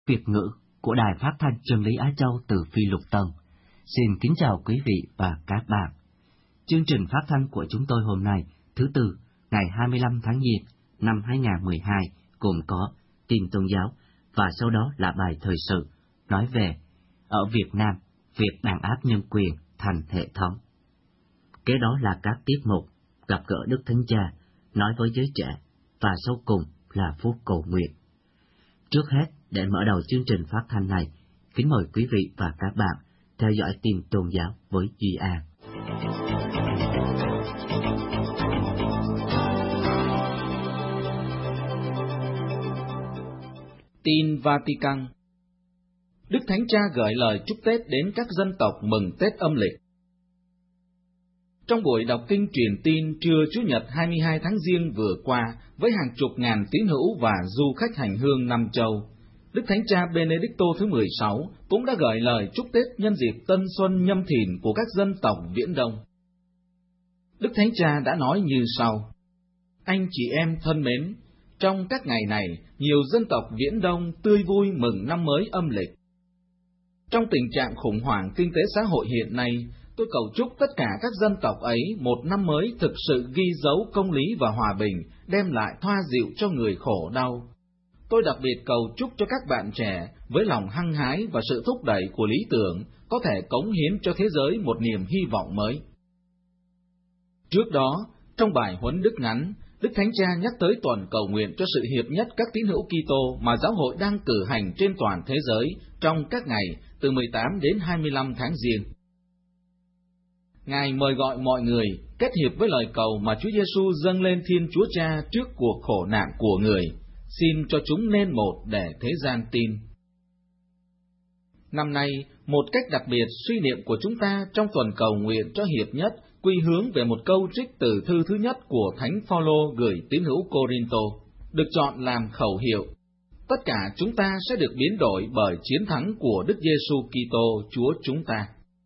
Việt ngữ của Đài Phát thanh Chân lý Á Châu từ Phi Lục Tân. Xin kính chào quý vị và các bạn. Chương trình phát thanh của chúng tôi hôm nay, thứ Tư, ngày 25 tháng Giêng năm 2012, gồm có tin tôn giáo và sau đó là bài thời sự nói về ở Việt Nam, việc đàn áp nhân quyền thành hệ thống. Kế đó là các tiết mục gặp gỡ Đức Thánh Cha, nói với giới trẻ, và sau cùng là phút cầu nguyện. Trước hết, để mở đầu chương trình phát thanh này, kính mời quý vị và các bạn theo dõi tin tôn giáo với Duy An. Tin Vatican. Đức Thánh Cha gửi lời chúc Tết đến các dân tộc mừng Tết âm lịch. Trong buổi đọc kinh truyền tin trưa Chủ nhật 22 tháng Giêng vừa qua, với hàng chục ngàn tín hữu và du khách hành hương năm châu, Đức Thánh Cha Benedicto thứ 16 cũng đã gửi lời chúc Tết nhân dịp Tân Xuân Nhâm Thìn của các dân tộc Viễn Đông. Đức Thánh Cha đã nói như sau: Anh chị em thân mến, trong các ngày này, nhiều dân tộc Viễn Đông tươi vui mừng năm mới âm lịch. Trong tình trạng khủng hoảng kinh tế xã hội hiện nay, tôi cầu chúc tất cả các dân tộc ấy một năm mới thực sự ghi dấu công lý và hòa bình, đem lại thoa dịu cho người khổ đau. Tôi đặc biệt cầu chúc cho các bạn trẻ với lòng hăng hái và sự thúc đẩy của lý tưởng có thể cống hiến cho thế giới một niềm hy vọng mới. Trước đó, trong bài huấn đức ngắn, Đức Thánh Cha nhắc tới tuần cầu nguyện cho sự hiệp nhất các tín hữu Kitô mà giáo hội đang cử hành trên toàn thế giới trong các ngày từ 18 đến 25 tháng Giêng. Ngài mời gọi mọi người kết hiệp với lời cầu mà Chúa Giêsu dâng lên Thiên Chúa Cha trước cuộc khổ nạn của người, xin cho chúng nên một để thế gian tin. Năm nay, một cách đặc biệt suy niệm của chúng ta trong tuần cầu nguyện cho hiệp nhất quy hướng về một câu trích từ thư thứ nhất của Thánh Phaolô gửi tín hữu Cô-rin-tô, được chọn làm khẩu hiệu: tất cả chúng ta sẽ được biến đổi bởi chiến thắng của Đức Giêsu Kitô Chúa chúng ta.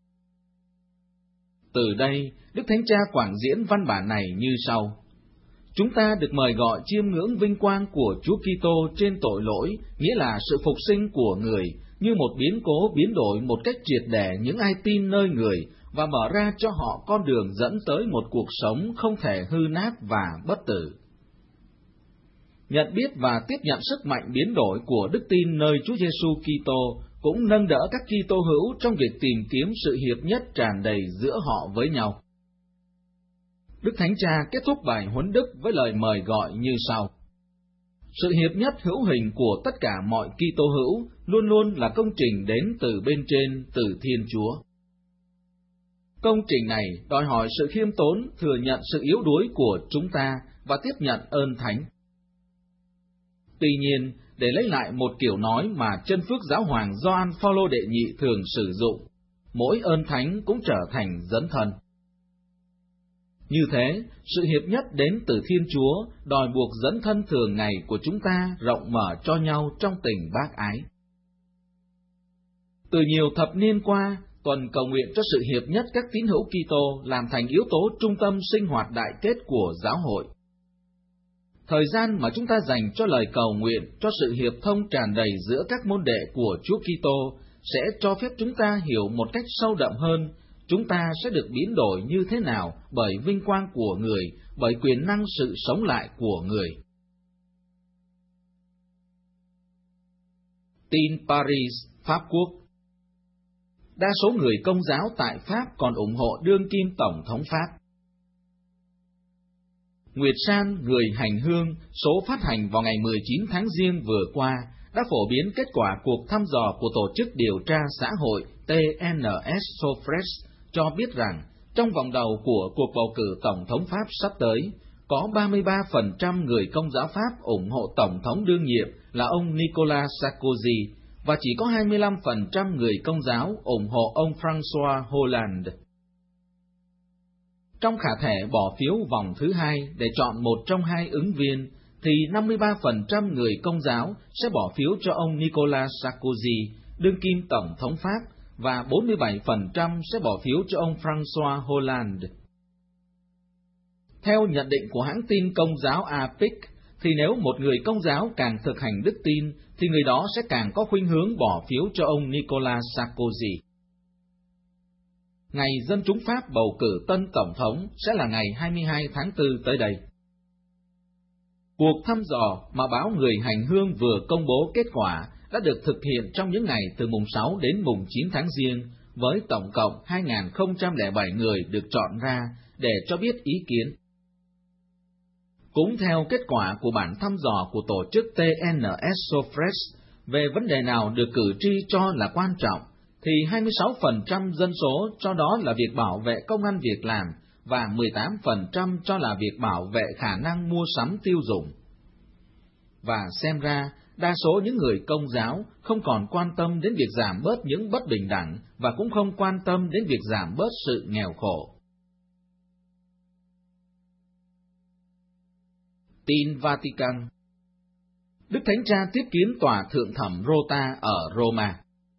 Từ đây, Đức Thánh Cha quảng diễn văn bản này như sau: chúng ta được mời gọi chiêm ngưỡng vinh quang của Chúa Kitô trên tội lỗi, nghĩa là sự phục sinh của người, như một biến cố biến đổi một cách triệt để những ai tin nơi người, và mở ra cho họ con đường dẫn tới một cuộc sống không thể hư nát và bất tử. Nhận biết và tiếp nhận sức mạnh biến đổi của đức tin nơi Chúa Giêsu Kitô cũng nâng đỡ các Kitô hữu trong việc tìm kiếm sự hiệp nhất tràn đầy giữa họ với nhau. Đức Thánh Cha kết thúc bài huấn đức với lời mời gọi như sau: sự hiệp nhất hữu hình của tất cả mọi Kitô hữu luôn luôn là công trình đến từ bên trên, từ Thiên Chúa. Công trình này đòi hỏi sự khiêm tốn, thừa nhận sự yếu đuối của chúng ta và tiếp nhận ơn thánh. Tuy nhiên, để lấy lại một kiểu nói mà chân phước giáo hoàng Gioan Phaolô đệ nhị thường sử dụng, mỗi ơn thánh cũng trở thành dấn thân. Như thế, sự hiệp nhất đến từ Thiên Chúa đòi buộc dấn thân thường ngày của chúng ta rộng mở cho nhau trong tình bác ái. Từ nhiều thập niên qua, tuần cầu nguyện cho sự hiệp nhất các tín hữu Kitô làm thành yếu tố trung tâm sinh hoạt đại kết của giáo hội. Thời gian mà chúng ta dành cho lời cầu nguyện cho sự hiệp thông tràn đầy giữa các môn đệ của Chúa Kitô sẽ cho phép chúng ta hiểu một cách sâu đậm hơn chúng ta sẽ được biến đổi như thế nào bởi vinh quang của người, bởi quyền năng sự sống lại của người. Tin Paris, Pháp Quốc. Đa số người Công giáo tại Pháp còn ủng hộ đương kim Tổng thống Pháp. Nguyệt San, người hành hương, số phát hành vào ngày 19 tháng Giêng vừa qua, đã phổ biến kết quả cuộc thăm dò của Tổ chức Điều tra Xã hội TNS Sofres cho biết rằng, trong vòng đầu của cuộc bầu cử Tổng thống Pháp sắp tới, có 33% người Công giáo Pháp ủng hộ Tổng thống đương nhiệm là ông Nicolas Sarkozy, và chỉ có 25% người Công giáo ủng hộ ông François Hollande. Trong khả thể bỏ phiếu vòng thứ hai để chọn một trong hai ứng viên, thì 53% người Công giáo sẽ bỏ phiếu cho ông Nicolas Sarkozy, đương kim Tổng thống Pháp, và 47% sẽ bỏ phiếu cho ông François Hollande. Theo nhận định của hãng tin Công giáo APIC, thì nếu một người Công giáo càng thực hành đức tin, thì người đó sẽ càng có khuynh hướng bỏ phiếu cho ông Nicolas Sarkozy. Ngày dân chúng Pháp bầu cử tân tổng thống sẽ là ngày 22 tháng 4 tới đây. Cuộc thăm dò mà báo Người Hành Hương vừa công bố kết quả đã được thực hiện trong những ngày từ mùng 6 đến mùng 9 tháng Giêng, với tổng cộng 2.007 người được chọn ra để cho biết ý kiến. Cũng theo kết quả của bản thăm dò của tổ chức TNS Sofres về vấn đề nào được cử tri cho là quan trọng, thì 26% dân số cho đó là việc bảo vệ công ăn việc làm và 18% cho là việc bảo vệ khả năng mua sắm tiêu dùng. Và xem ra, đa số những người Công giáo không còn quan tâm đến việc giảm bớt những bất bình đẳng và cũng không quan tâm đến việc giảm bớt sự nghèo khổ. Tin Vatican. Đức Thánh Cha tiếp kiến Tòa Thượng thẩm Rota ở Roma.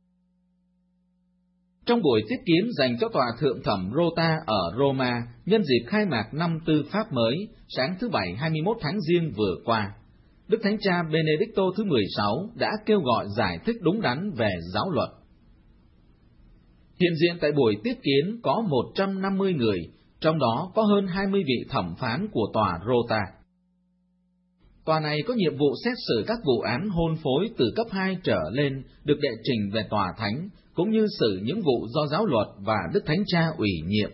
Trong buổi tiếp kiến dành cho Tòa Thượng thẩm Rota ở Roma nhân dịp khai mạc năm tư pháp mới, sáng thứ Bảy 21 tháng Giêng vừa qua, Đức Thánh Cha Benedicto thứ 16 đã kêu gọi giải thích đúng đắn về giáo luật. Hiện diện tại buổi tiếp kiến có 150 người, trong đó có hơn 20 vị thẩm phán của Tòa Rota. Tòa này có nhiệm vụ xét xử các vụ án hôn phối từ cấp 2 trở lên được đệ trình về Tòa Thánh, cũng như xử những vụ do giáo luật và Đức Thánh Cha ủy nhiệm.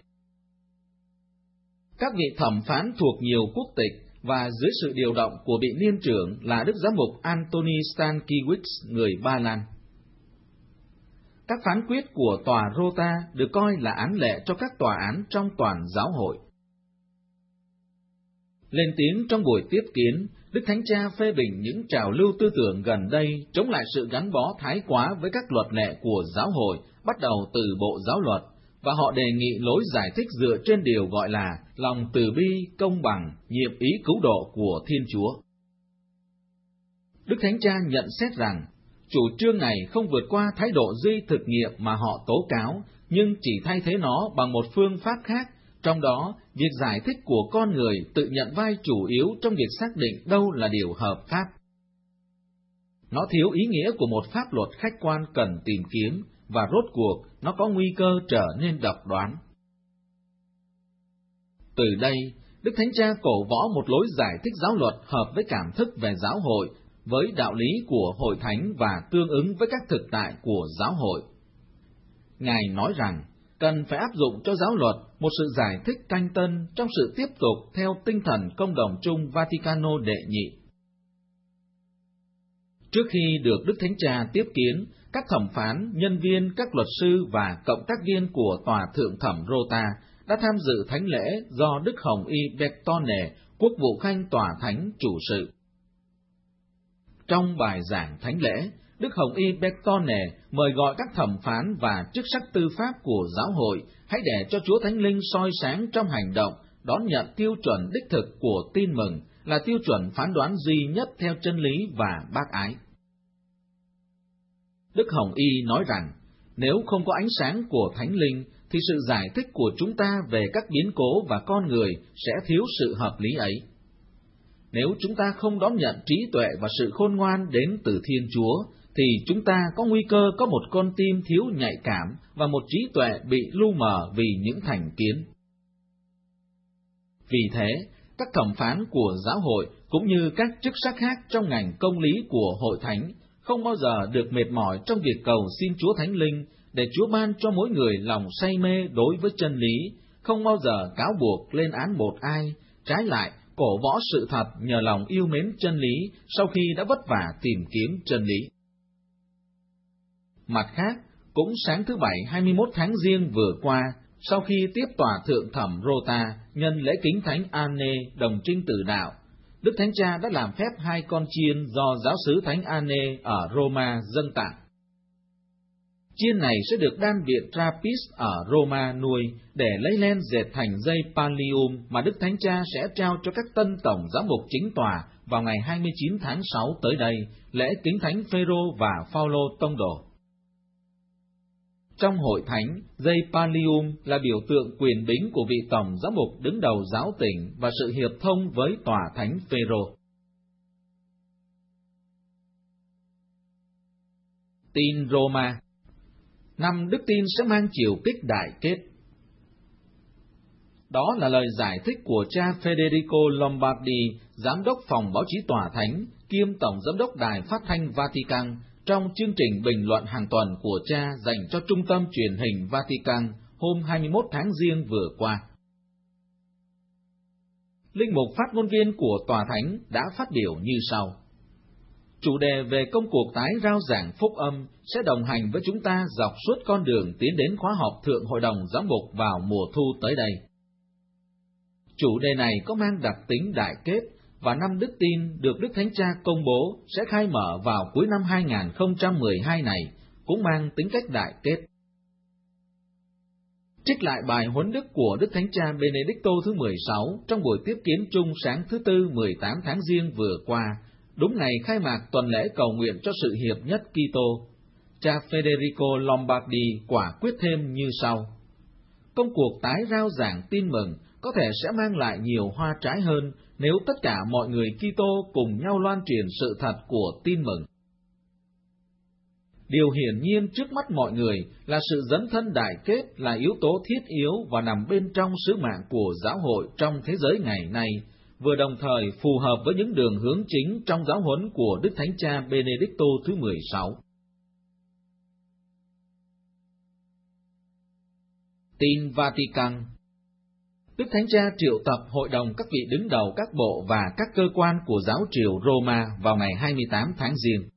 Các vị thẩm phán thuộc nhiều quốc tịch và dưới sự điều động của vị niên trưởng là Đức Giám mục Antoni Stankiewicz, người Ba Lan. Các phán quyết của Tòa Rota được coi là án lệ cho các tòa án trong toàn giáo hội. Lên tiếng trong buổi tiếp kiến, Đức Thánh Cha phê bình những trào lưu tư tưởng gần đây chống lại sự gắn bó thái quá với các luật lệ của giáo hội, bắt đầu từ Bộ Giáo luật, và họ đề nghị lối giải thích dựa trên điều gọi là lòng từ bi, công bằng, nhiệm ý cứu độ của Thiên Chúa. Đức Thánh Cha nhận xét rằng, chủ trương này không vượt qua thái độ duy thực nghiệm mà họ tố cáo, nhưng chỉ thay thế nó bằng một phương pháp khác, trong đó việc giải thích của con người tự nhận vai chủ yếu trong việc xác định đâu là điều hợp pháp. Nó thiếu ý nghĩa của một pháp luật khách quan cần tìm kiếm, và rốt cuộc nó có nguy cơ trở nên độc đoán. Từ đây, Đức Thánh Cha cổ võ một lối giải thích giáo luật hợp với cảm thức về giáo hội, với đạo lý của hội thánh và tương ứng với các thực tại của giáo hội. Ngài nói rằng, cần phải áp dụng cho giáo luật một sự giải thích canh tân trong sự tiếp tục theo tinh thần công đồng chung Vaticano đệ nhị. Trước khi được Đức Thánh Cha tiếp kiến, các thẩm phán, nhân viên, các luật sư và cộng tác viên của Tòa Thượng thẩm Rota đã tham dự thánh lễ do Đức Hồng Y Bertone, quốc vụ khanh Tòa Thánh chủ sự. Trong bài giảng thánh lễ, Đức Hồng Y Bertone mời gọi các thẩm phán và chức sắc tư pháp của giáo hội hãy để cho Chúa Thánh Linh soi sáng trong hành động, đón nhận tiêu chuẩn đích thực của tin mừng là tiêu chuẩn phán đoán duy nhất theo chân lý và bác ái. Đức Hồng Y nói rằng, nếu không có ánh sáng của Thánh Linh, thì sự giải thích của chúng ta về các biến cố và con người sẽ thiếu sự hợp lý ấy. Nếu chúng ta không đón nhận trí tuệ và sự khôn ngoan đến từ Thiên Chúa, thì chúng ta có nguy cơ có một con tim thiếu nhạy cảm và một trí tuệ bị lu mờ vì những thành kiến. Vì thế, các thẩm phán của giáo hội cũng như các chức sắc khác trong ngành công lý của hội thánh không bao giờ được mệt mỏi trong việc cầu xin Chúa Thánh Linh để Chúa ban cho mỗi người lòng say mê đối với chân lý, không bao giờ cáo buộc lên án một ai, trái lại cổ võ sự thật nhờ lòng yêu mến chân lý sau khi đã vất vả tìm kiếm chân lý. Mặt khác, cũng sáng thứ Bảy 21 tháng Giêng vừa qua, sau khi tiếp Tòa Thượng thẩm Rota nhân lễ kính Thánh Anne đồng trinh tử đạo, Đức Thánh Cha đã làm phép 2 con chiên do giáo xứ Thánh Anne ở Roma dâng tặng. Chiên này sẽ được đan viện Trappist ở Roma nuôi để lấy len dệt thành dây pallium mà Đức Thánh Cha sẽ trao cho các tân tổng giám mục chính tòa vào ngày 29 tháng 6 tới đây, lễ kính Thánh Phêrô và Phaolô tông đồ. Trong hội thánh, dây pallium là biểu tượng quyền bính của vị tổng giám mục đứng đầu giáo tỉnh và sự hiệp thông với tòa thánh Phêrô. Tin Roma. Năm đức tin sẽ mang chiều kích đại kết. Đó là lời giải thích của cha Federico Lombardi, giám đốc phòng báo chí Tòa Thánh, kiêm tổng giám đốc Đài Phát thanh Vatican, trong chương trình bình luận hàng tuần của cha dành cho Trung tâm Truyền hình Vatican hôm 21 tháng Giêng vừa qua. Linh mục phát ngôn viên của Tòa Thánh đã phát biểu như sau. Chủ đề về công cuộc tái rao giảng phúc âm sẽ đồng hành với chúng ta dọc suốt con đường tiến đến khóa họp Thượng Hội đồng Giám mục vào mùa thu tới đây. Chủ đề này có mang đặc tính đại kết, và năm đức tin được Đức Thánh Cha công bố sẽ khai mở vào cuối năm 2012 này cũng mang tính cách đại kết. Trích lại bài huấn đức của Đức Thánh Cha Benedicto thứ 16 trong buổi tiếp kiến chung sáng thứ Tư 18 tháng Giêng vừa qua, đúng ngày khai mạc tuần lễ cầu nguyện cho sự hiệp nhất Kitô, cha Federico Lombardi quả quyết thêm như sau. Công cuộc tái rao giảng tin mừng có thể sẽ mang lại nhiều hoa trái hơn nếu tất cả mọi người Kitô cùng nhau loan truyền sự thật của tin mừng. Điều hiển nhiên trước mắt mọi người là sự dấn thân đại kết là yếu tố thiết yếu và nằm bên trong sứ mạng của giáo hội trong thế giới ngày nay, vừa đồng thời phù hợp với những đường hướng chính trong giáo huấn của Đức Thánh Cha Benedicto thứ 16. Tin Vatican. Đức Thánh Cha triệu tập hội đồng các vị đứng đầu các bộ và các cơ quan của giáo triều Roma vào ngày 28 tháng Giêng.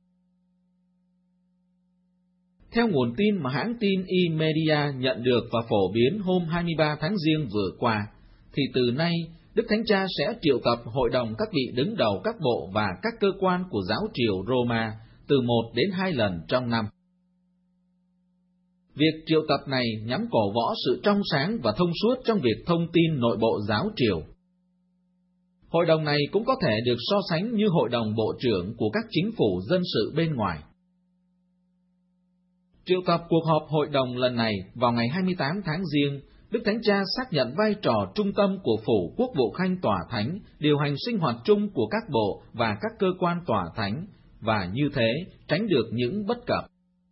Theo nguồn tin mà hãng tin E-Media nhận được và phổ biến hôm 23 tháng Giêng vừa qua, thì từ nay Đức Thánh Cha sẽ triệu tập hội đồng các vị đứng đầu các bộ và các cơ quan của giáo triều Roma từ 1 đến 2 lần trong năm. Việc triệu tập này nhằm cổ võ sự trong sáng và thông suốt trong việc thông tin nội bộ giáo triều. Hội đồng này cũng có thể được so sánh như hội đồng bộ trưởng của các chính phủ dân sự bên ngoài. Triệu tập cuộc họp hội đồng lần này vào ngày 28 tháng Giêng, Đức Thánh Cha xác nhận vai trò trung tâm của Phủ Quốc vụ Khanh Tòa Thánh, điều hành sinh hoạt chung của các bộ và các cơ quan Tòa Thánh, và như thế tránh được những bất cập.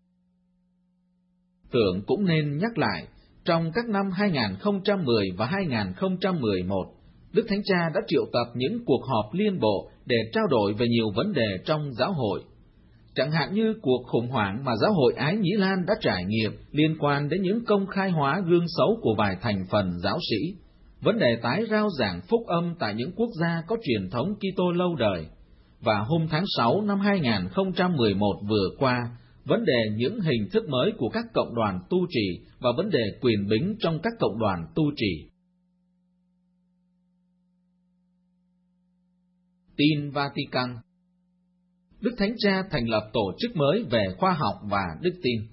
Tưởng cũng nên nhắc lại, trong các năm 2010 và 2011, Đức Thánh Cha đã triệu tập những cuộc họp liên bộ để trao đổi về nhiều vấn đề trong giáo hội. Chẳng hạn như cuộc khủng hoảng mà giáo hội Ái Nhĩ Lan đã trải nghiệm liên quan đến những công khai hóa gương xấu của vài thành phần giáo sĩ, vấn đề tái rao giảng phúc âm tại những quốc gia có truyền thống Kitô lâu đời, và hôm tháng 6 năm 2011 vừa qua, vấn đề những hình thức mới của các cộng đoàn tu trì và vấn đề quyền bính trong các cộng đoàn tu trì. Tin Vatican. Đức Thánh Cha thành lập tổ chức mới về khoa học và đức tin.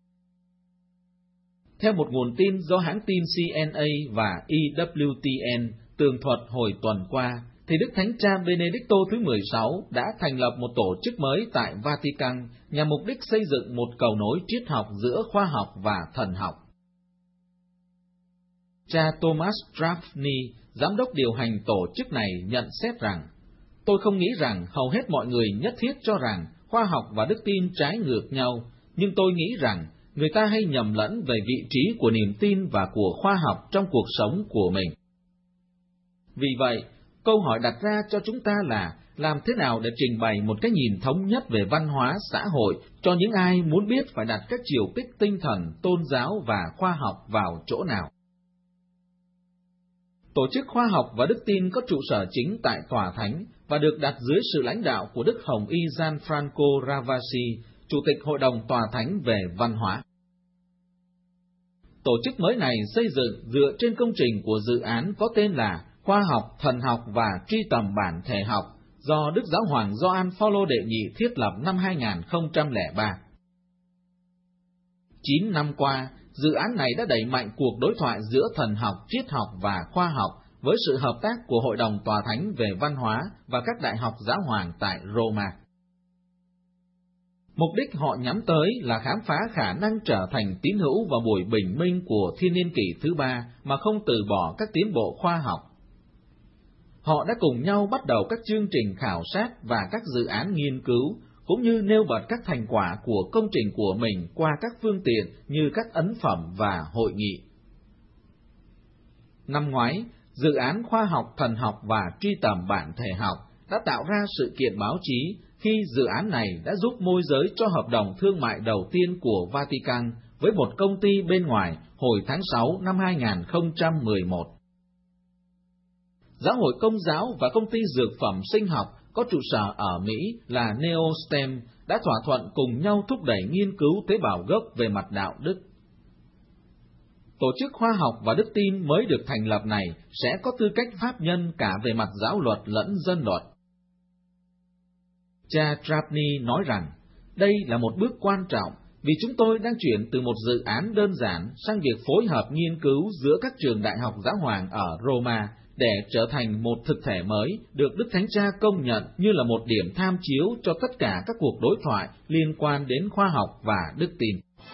Theo một nguồn tin do hãng tin CNA và EWTN tường thuật hồi tuần qua, thì Đức Thánh Cha Benedicto thứ 16 đã thành lập một tổ chức mới tại Vatican nhằm mục đích xây dựng một cầu nối triết học giữa khoa học và thần học. Cha Thomas Drafny, giám đốc điều hành tổ chức này nhận xét rằng, tôi không nghĩ rằng hầu hết mọi người nhất thiết cho rằng khoa học và đức tin trái ngược nhau, nhưng tôi nghĩ rằng người ta hay nhầm lẫn về vị trí của niềm tin và của khoa học trong cuộc sống của mình. Vì vậy, câu hỏi đặt ra cho chúng ta là làm thế nào để trình bày một cái nhìn thống nhất về văn hóa xã hội cho những ai muốn biết phải đặt các chiều kích tinh thần, tôn giáo và khoa học vào chỗ nào. Tổ chức khoa học và đức tin có trụ sở chính tại Tòa Thánh và được đặt dưới sự lãnh đạo của Đức Hồng Y Gianfranco Ravasi, Chủ tịch Hội đồng Tòa Thánh về văn hóa. Tổ chức mới này xây dựng dựa trên công trình của dự án có tên là Khoa học, Thần học và Truy tầm bản thể học do Đức Giáo hoàng Gioan Phaolô đệ nhị thiết lập năm 2003. 9 năm qua, dự án này đã đẩy mạnh cuộc đối thoại giữa thần học, triết học và khoa học với sự hợp tác của Hội đồng Tòa Thánh về văn hóa và các đại học giáo hoàng tại Roma. Mục đích họ nhắm tới là khám phá khả năng trở thành tín hữu vào buổi bình minh của thiên niên kỷ thứ 3 mà không từ bỏ các tiến bộ khoa học. Họ đã cùng nhau bắt đầu các chương trình khảo sát và các dự án nghiên cứu, cũng như nêu bật các thành quả của công trình của mình qua các phương tiện như các ấn phẩm và hội nghị. Năm ngoái, dự án khoa học thần học và truy tầm bản thể học đã tạo ra sự kiện báo chí khi dự án này đã giúp môi giới cho hợp đồng thương mại đầu tiên của Vatican với một công ty bên ngoài hồi tháng 6 năm 2011. Giáo hội Công giáo và công ty dược phẩm sinh học có trụ sở ở Mỹ là NeoStem đã thỏa thuận cùng nhau thúc đẩy nghiên cứu tế bào gốc về mặt đạo đức. Tổ chức khoa học và đức tin mới được thành lập này sẽ có tư cách pháp nhân cả về mặt giáo luật lẫn dân luật. Cha Trapni nói rằng, đây là một bước quan trọng vì chúng tôi đang chuyển từ một dự án đơn giản sang việc phối hợp nghiên cứu giữa các trường đại học giáo hoàng ở Roma để trở thành một thực thể mới được Đức Thánh Cha công nhận như là một điểm tham chiếu cho tất cả các cuộc đối thoại liên quan đến khoa học và đức tin.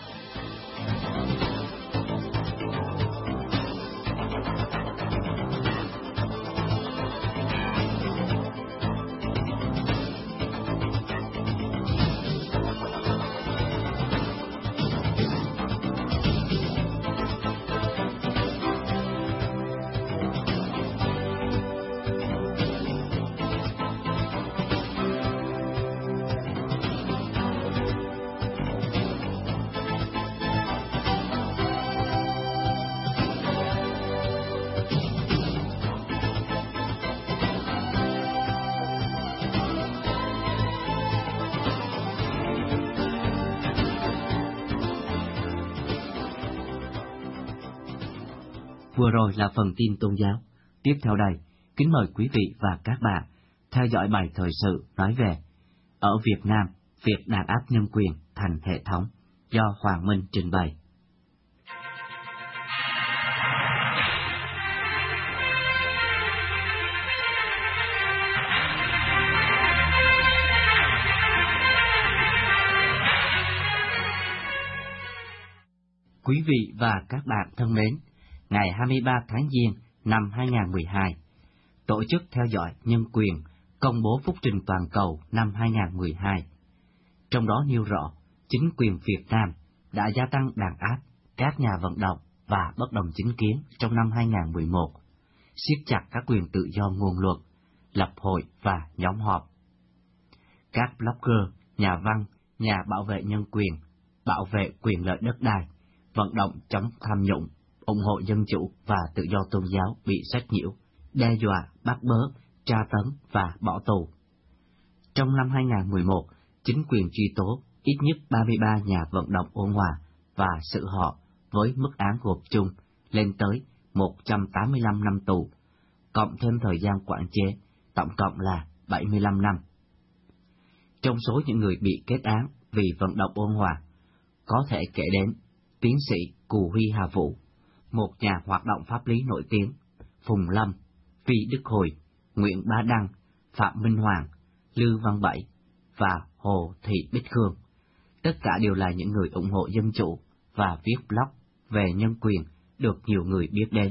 Vừa rồi là phần tin tôn giáo. Tiếp theo đây, kính mời quý vị và các bạn theo dõi bài thời sự nói về ở Việt Nam, việc đàn áp nhân quyền thành hệ thống do Hoàng Minh trình bày. Quý vị và các bạn thân mến, ngày 23 tháng Giêng năm 2012, Tổ chức theo dõi nhân quyền công bố phúc trình toàn cầu năm 2012. Trong đó nêu rõ, chính quyền Việt Nam đã gia tăng đàn áp các nhà vận động và bất đồng chính kiến trong năm 2011, siết chặt các quyền tự do ngôn luận, lập hội và nhóm họp. Các blogger, nhà văn, nhà bảo vệ nhân quyền, bảo vệ quyền lợi đất đai, vận động chống tham nhũng, ủng hộ dân chủ và tự do tôn giáo bị sách nhiễu, đe dọa, bắt bớ, tra tấn và bỏ tù. Trong năm 2011, chính quyền truy tố ít nhất 33 nhà vận động ôn hòa và xử họ với mức án gộp chung lên tới 185 năm tù, cộng thêm thời gian quản chế, tổng cộng là 75 năm. Trong số những người bị kết án vì vận động ôn hòa, có thể kể đến tiến sĩ Cù Huy Hà Vũ, một nhà hoạt động pháp lý nổi tiếng, Phùng Lâm, Phi Đức Hồi, Nguyễn Bá Đăng, Phạm Minh Hoàng, Lưu Văn Bảy và Hồ Thị Bích Khương. Tất cả đều là những người ủng hộ dân chủ và viết blog về nhân quyền được nhiều người biết đến.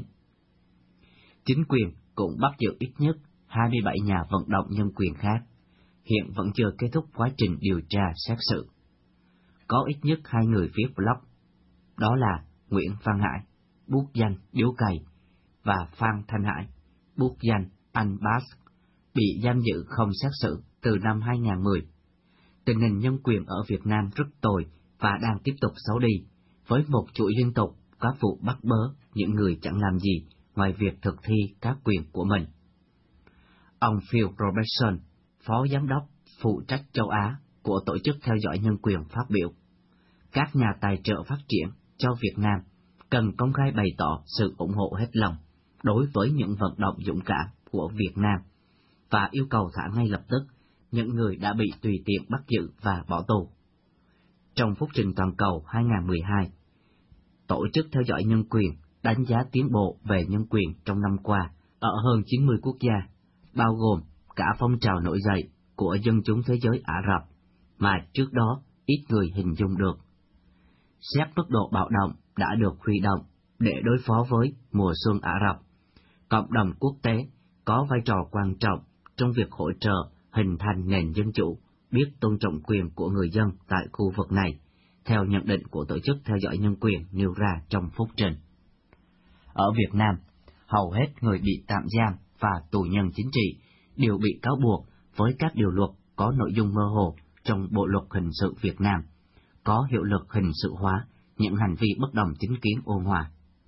Chính quyền cũng bắt giữ ít nhất 27 nhà vận động nhân quyền khác, hiện vẫn chưa kết thúc quá trình điều tra xét xử. Có ít nhất 2 người viết blog, đó là Nguyễn Văn Hải, bút danh Điếu Cày, và Phan Thanh Hải, bút danh Anh Bass, bị giam giữ không xét xử từ năm 2010. Tình hình nhân quyền ở Việt Nam rất tồi và đang tiếp tục xấu đi, với một chuỗi liên tục các vụ bắt bớ những người chẳng làm gì ngoài việc thực thi các quyền của mình. Ông Phil Robertson, Phó Giám đốc phụ trách châu Á của Tổ chức theo dõi nhân quyền phát biểu, các nhà tài trợ phát triển cho Việt Nam cần công khai bày tỏ sự ủng hộ hết lòng đối với những vận động dũng cảm của Việt Nam và yêu cầu thả ngay lập tức những người đã bị tùy tiện bắt giữ và bỏ tù. Trong phúc trình toàn cầu 2012, Tổ chức theo dõi nhân quyền đánh giá tiến bộ về nhân quyền trong năm qua ở hơn 90 quốc gia, bao gồm cả phong trào nổi dậy của dân chúng thế giới Ả Rập mà trước đó ít người hình dung được. Xét mức độ bạo động đã được huy động để đối phó với mùa xuân Ả Rập, cộng đồng quốc tế có vai trò quan trọng trong việc hỗ trợ hình thành nền dân chủ biết tôn trọng quyền của người dân tại khu vực này, theo nhận định của Tổ chức Theo dõi Nhân quyền nêu ra trong phúc trình. Ở Việt Nam, hầu hết người bị tạm giam và tù nhân chính trị đều bị cáo buộc với các điều luật có nội dung mơ hồ trong Bộ luật hình sự Việt Nam, có hiệu lực hình sự hóa những hành vi bất đồng chính kiến ôn hòa.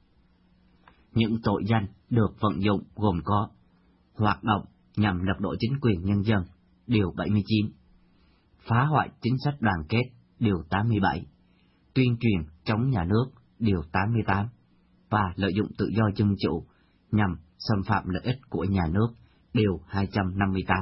Những tội danh được vận dụng gồm có hoạt động nhằm lật đổ chính quyền nhân dân, điều 79, phá hoại chính sách đoàn kết, điều 87, tuyên truyền chống nhà nước, điều 88, và lợi dụng tự do dân chủ nhằm xâm phạm lợi ích của nhà nước, điều 258.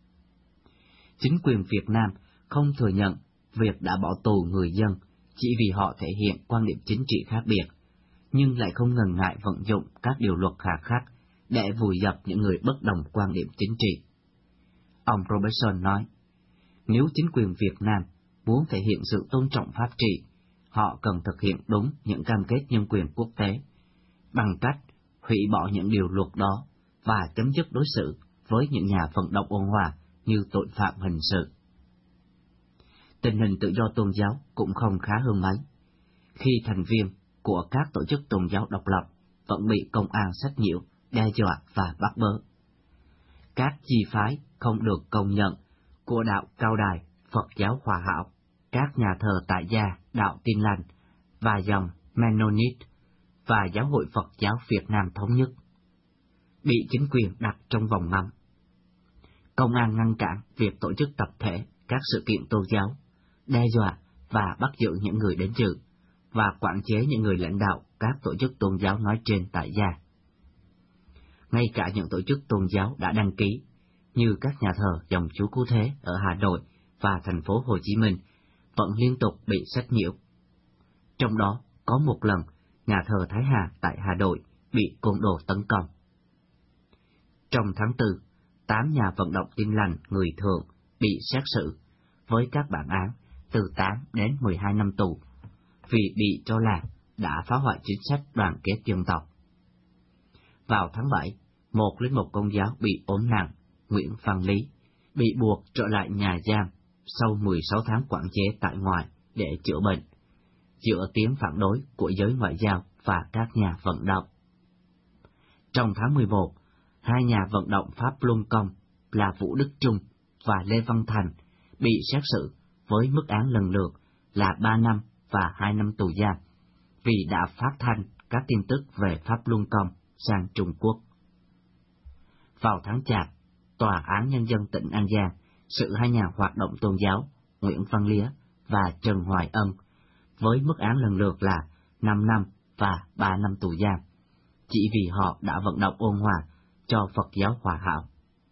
Chính quyền Việt Nam không thừa nhận việc đã bỏ tù người dân chỉ vì họ thể hiện quan điểm chính trị khác biệt, nhưng lại không ngần ngại vận dụng các điều luật hà khắc để vùi dập những người bất đồng quan điểm chính trị. Ông Robertson nói, nếu chính quyền Việt Nam muốn thể hiện sự tôn trọng pháp trị, họ cần thực hiện đúng những cam kết nhân quyền quốc tế, bằng cách hủy bỏ những điều luật đó và chấm dứt đối xử với những nhà vận động ôn hòa như tội phạm hình sự. Tình hình tự do tôn giáo cũng không khá hơn mấy, khi thành viên của các tổ chức tôn giáo độc lập vẫn bị công an sách nhiễu, đe dọa và bắt bớ. Các chi phái không được công nhận của đạo Cao Đài, Phật giáo Hòa Hảo, các nhà thờ tại gia đạo Tin Lành và dòng Mennonite và Giáo hội Phật giáo Việt Nam Thống nhất bị chính quyền đặt trong vòng ngắm. Công an ngăn cản việc tổ chức tập thể các sự kiện tôn giáo, đe dọa và bắt giữ những người đến dự, và quản chế những người lãnh đạo các tổ chức tôn giáo nói trên tại gia. Ngay cả những tổ chức tôn giáo đã đăng ký, như các nhà thờ dòng Chúa Cứu Thế ở Hà Nội và thành phố Hồ Chí Minh, vẫn liên tục bị sách nhiễu. Trong đó có một lần, nhà thờ Thái Hà tại Hà Nội bị côn đồ tấn công. Trong tháng 4, 8 nhà vận động Tin Lành người Thượng bị xét xử với các bản án từ 8 đến 12 năm tù vì bị cho là đã phá hoại chính sách đoàn kết dân tộc. Vào tháng 7, một linh mục Công giáo bị ốm nặng, Nguyễn Văn Lý, bị buộc trở lại nhà giam sau 16 tháng quản chế tại ngoại để chữa bệnh, giữa tiếng phản đối của giới ngoại giao và các nhà vận động. Trong tháng 11, hai nhà vận động Pháp Luân Công là Vũ Đức Trung và Lê Văn Thành bị xét xử với mức án lần lượt là 3 năm và 2 năm tù giam vì đã phát thanh các tin tức về Pháp Luân Công sang Trung Quốc. Vào tháng Chạp, Tòa án Nhân dân tỉnh An Giang xử hai nhà hoạt động tôn giáo Nguyễn Văn Lía và Trần Hoài Ân với mức án lần lượt là 5 năm và 3 năm tù giam, chỉ vì họ đã vận động ôn hòa cho Phật giáo Hòa Hảo.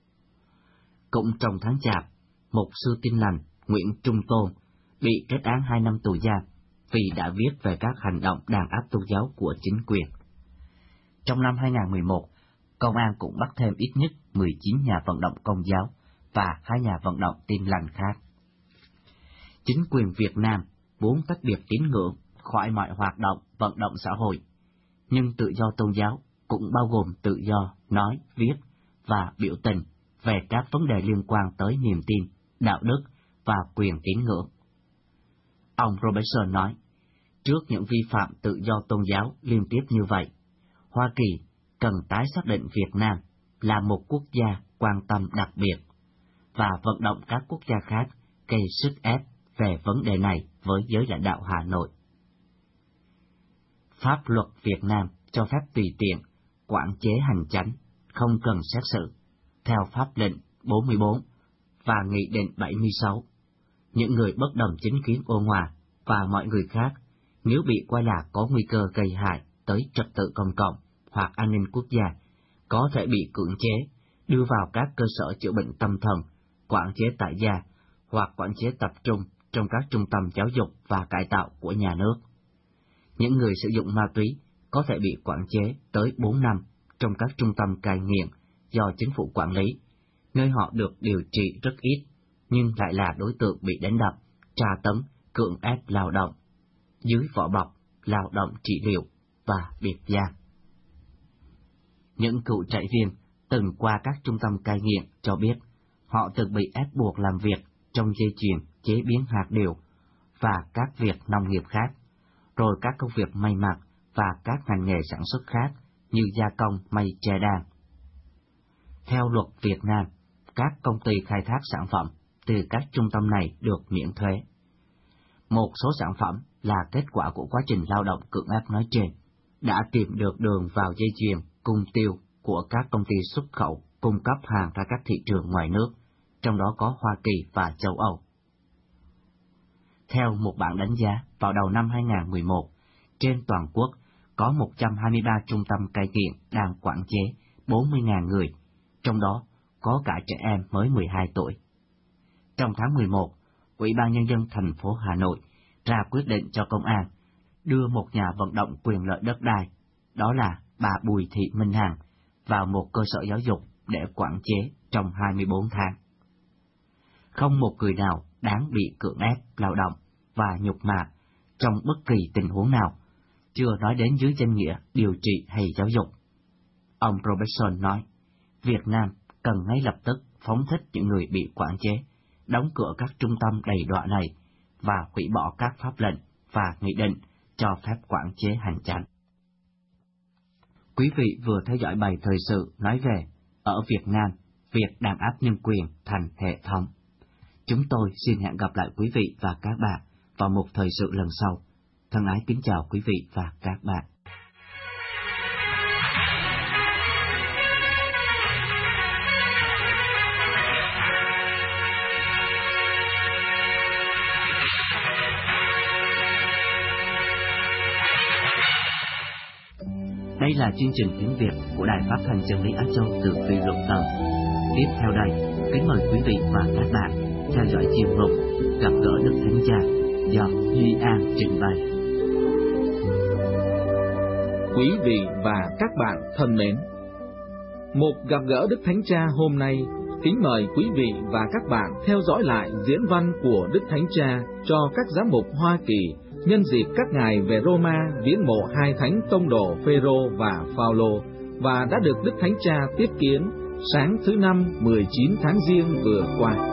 Cũng trong tháng Chạp, mục sư Tin Lành Nguyễn Trung Tôn bị kết án 2 năm tù giam vì đã viết về các hành động đàn áp tôn giáo của chính quyền. Trong năm 2011, công an cũng bắt thêm ít nhất 19 nhà vận động Công giáo và 2 nhà vận động Tin Lành khác. Chính quyền Việt Nam muốn tách biệt tín ngưỡng khỏi mọi hoạt động vận động xã hội, nhưng tự do tôn giáo cũng bao gồm tự do nói, viết và biểu tình về các vấn đề liên quan tới niềm tin, đạo đức và quyền tín ngưỡng. Ông Robertson nói, trước những vi phạm tự do tôn giáo liên tiếp như vậy, Hoa Kỳ cần tái xác định Việt Nam là một quốc gia quan tâm đặc biệt và vận động các quốc gia khác gây sức ép về vấn đề này với giới lãnh đạo Hà Nội. Pháp luật Việt Nam cho phép tùy tiện quản chế hành chánh, không cần xét xử, theo Pháp lệnh 44 và Nghị định 76. Những người bất đồng chính kiến ôn hòa và mọi người khác, nếu bị coi là có nguy cơ gây hại tới trật tự công cộng hoặc an ninh quốc gia, có thể bị cưỡng chế, đưa vào các cơ sở chữa bệnh tâm thần, quản chế tại gia hoặc quản chế tập trung trong các trung tâm giáo dục và cải tạo của nhà nước. Những người sử dụng ma túy có thể bị quản chế tới 4 năm trong các trung tâm cai nghiện do chính phủ quản lý, nơi họ được điều trị rất ít, nhưng lại là đối tượng bị đánh đập, tra tấn, cưỡng ép lao động, dưới vỏ bọc lao động trị liệu và biệt giam. Những cựu trại viên từng qua các trung tâm cai nghiện cho biết họ từng bị ép buộc làm việc trong dây chuyền chế biến hạt điều và các việc nông nghiệp khác, rồi các công việc may mặc và các ngành nghề sản xuất khác như gia công may che đan. Theo luật Việt Nam, các công ty khai thác sản phẩm từ các trung tâm này được miễn thuế. Một số sản phẩm là kết quả của quá trình lao động cưỡng ép nói trên, đã tìm được đường vào dây chuyền cung tiêu của các công ty xuất khẩu cung cấp hàng ra các thị trường ngoài nước, trong đó có Hoa Kỳ và châu Âu. Theo một bản đánh giá vào đầu năm 2011, trên toàn quốc có 123 trung tâm cai nghiện đang quản chế 40.000 người, trong đó có cả trẻ em mới 12 tuổi. Trong tháng 11, Ủy ban Nhân dân thành phố Hà Nội ra quyết định cho công an đưa một nhà vận động quyền lợi đất đai, đó là bà Bùi Thị Minh Hằng, vào một cơ sở giáo dục để quản chế trong 24 tháng. Không một người nào đáng bị cưỡng ép lao động và nhục mạ trong bất kỳ tình huống nào, chưa nói đến dưới danh nghĩa điều trị hay giáo dục. Ông Robertson nói, Việt Nam cần ngay lập tức phóng thích những người bị quản chế, đóng cửa các trung tâm đầy đọa này và hủy bỏ các pháp lệnh và nghị định cho phép quản chế hành chánh. Quý vị vừa theo dõi bài thời sự nói về ở Việt Nam, việc đàn áp nhân quyền thành hệ thống. Chúng tôi xin hẹn gặp lại quý vị và các bạn vào một thời sự lần sau. Thân ái kính chào quý vị và các bạn. Đây là chương trình tiếng Việt của Đài Phát thanh Chân lý Á Châu từ Phi Luật Tần. Tiếp theo đây, kính mời quý vị và các bạn theo dõi chuyên mục Gặp gỡ Đức Thánh Cha do Duy An trình bày. Quý vị và các bạn thân mến, một Gặp gỡ Đức Thánh Cha hôm nay, kính mời quý vị và các bạn theo dõi lại diễn văn của Đức Thánh Cha cho các giám mục Hoa Kỳ nhân dịp các ngài về Roma viếng mộ hai thánh tông đồ Phêrô và Phaolô và đã được Đức Thánh Cha tiếp kiến sáng thứ Năm 19 tháng Giêng vừa qua.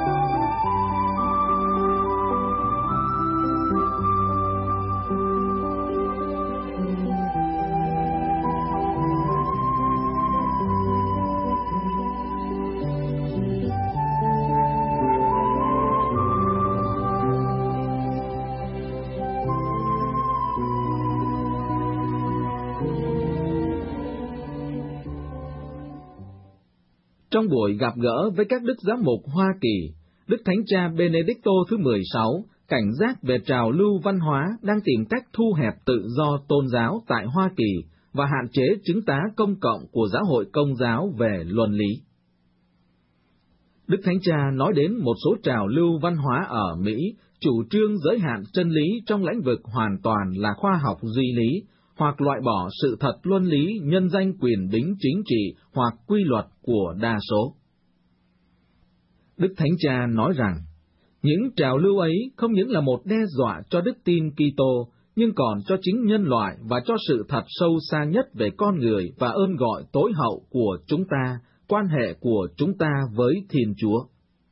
Trong buổi gặp gỡ với các đức giám mục Hoa Kỳ, Đức Thánh Cha Benedicto thứ 16 cảnh giác về trào lưu văn hóa đang tìm cách thu hẹp tự do tôn giáo tại Hoa Kỳ và hạn chế chứng tá công cộng của giáo hội Công giáo về luân lý. Đức Thánh Cha nói đến một số trào lưu văn hóa ở Mỹ chủ trương giới hạn chân lý trong lĩnh vực hoàn toàn là khoa học duy lý, hoặc loại bỏ sự thật luân lý nhân danh quyền bính chính trị hoặc quy luật của đa số. Đức Thánh Cha nói rằng, những trào lưu ấy không những là một đe dọa cho đức tin Kitô, nhưng còn cho chính nhân loại và cho sự thật sâu xa nhất về con người và ơn gọi tối hậu của chúng ta, quan hệ của chúng ta với Thiên Chúa.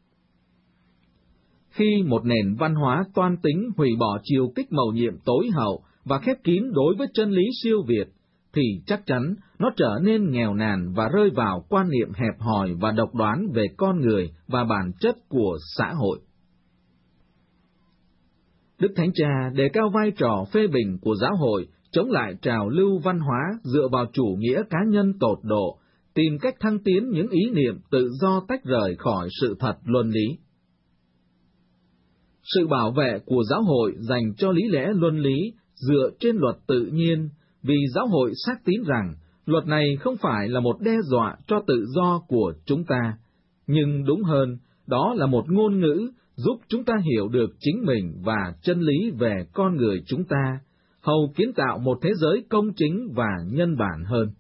Khi một nền văn hóa toan tính hủy bỏ chiều kích mầu nhiệm tối hậu và khép kín đối với chân lý siêu việt, thì chắc chắn nó trở nên nghèo nàn và rơi vào quan niệm hẹp hòi và độc đoán về con người và bản chất của xã hội. Đức Thánh Cha đề cao vai trò phê bình của giáo hội chống lại trào lưu văn hóa dựa vào chủ nghĩa cá nhân tột độ, tìm cách thăng tiến những ý niệm tự do tách rời khỏi sự thật luân lý. Sự bảo vệ của giáo hội dành cho lý lẽ luân lý dựa trên luật tự nhiên, vì giáo hội xác tín rằng luật này không phải là một đe dọa cho tự do của chúng ta, nhưng đúng hơn, đó là một ngôn ngữ giúp chúng ta hiểu được chính mình và chân lý về con người chúng ta, hầu kiến tạo một thế giới công chính và nhân bản hơn.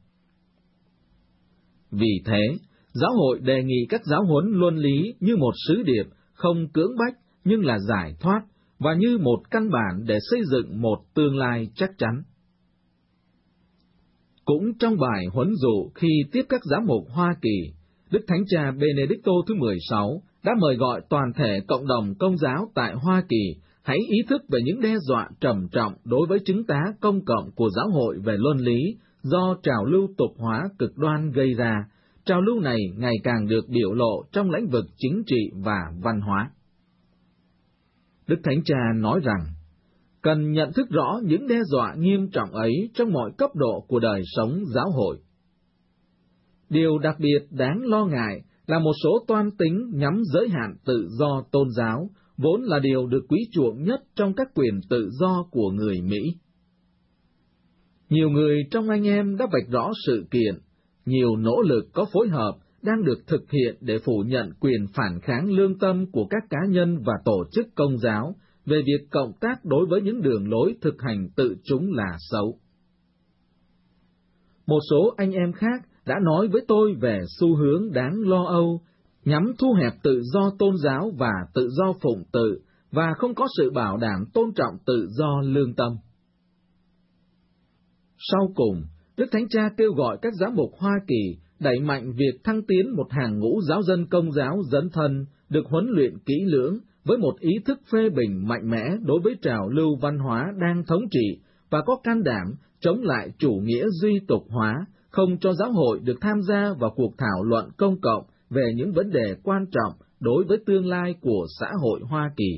Vì thế, giáo hội đề nghị các giáo huấn luân lý như một sứ điệp không cưỡng bách nhưng là giải thoát, và như một căn bản để xây dựng một tương lai chắc chắn. Cũng trong bài huấn dụ khi tiếp các giám mục Hoa Kỳ, Đức Thánh Cha Benedicto thứ 16 đã mời gọi toàn thể cộng đồng Công giáo tại Hoa Kỳ hãy ý thức về những đe dọa trầm trọng đối với chứng tá công cộng của giáo hội về luân lý do trào lưu tục hóa cực đoan gây ra. Trào lưu này ngày càng được biểu lộ trong lĩnh vực chính trị và văn hóa. Đức Thánh Cha nói rằng, cần nhận thức rõ những đe dọa nghiêm trọng ấy trong mọi cấp độ của đời sống giáo hội. Điều đặc biệt đáng lo ngại là một số toan tính nhắm giới hạn tự do tôn giáo, vốn là điều được quý chuộng nhất trong các quyền tự do của người Mỹ. Nhiều người trong anh em đã vạch rõ sự kiện, nhiều nỗ lực có phối hợp đang được thực hiện để phủ nhận quyền phản kháng lương tâm của các cá nhân và tổ chức Công giáo về việc cộng tác đối với những đường lối thực hành tự chúng là xấu. Một số anh em khác đã nói với tôi về xu hướng đáng lo âu, nhằm thu hẹp tự do tôn giáo và tự do phụng tự, và không có sự bảo đảm tôn trọng tự do lương tâm. Sau cùng, Đức Thánh Cha kêu gọi các giám mục Hoa Kỳ đẩy mạnh việc thăng tiến một hàng ngũ giáo dân Công giáo dấn thân, được huấn luyện kỹ lưỡng, với một ý thức phê bình mạnh mẽ đối với trào lưu văn hóa đang thống trị, và có can đảm chống lại chủ nghĩa duy tục hóa, không cho giáo hội được tham gia vào cuộc thảo luận công cộng về những vấn đề quan trọng đối với tương lai của xã hội Hoa Kỳ.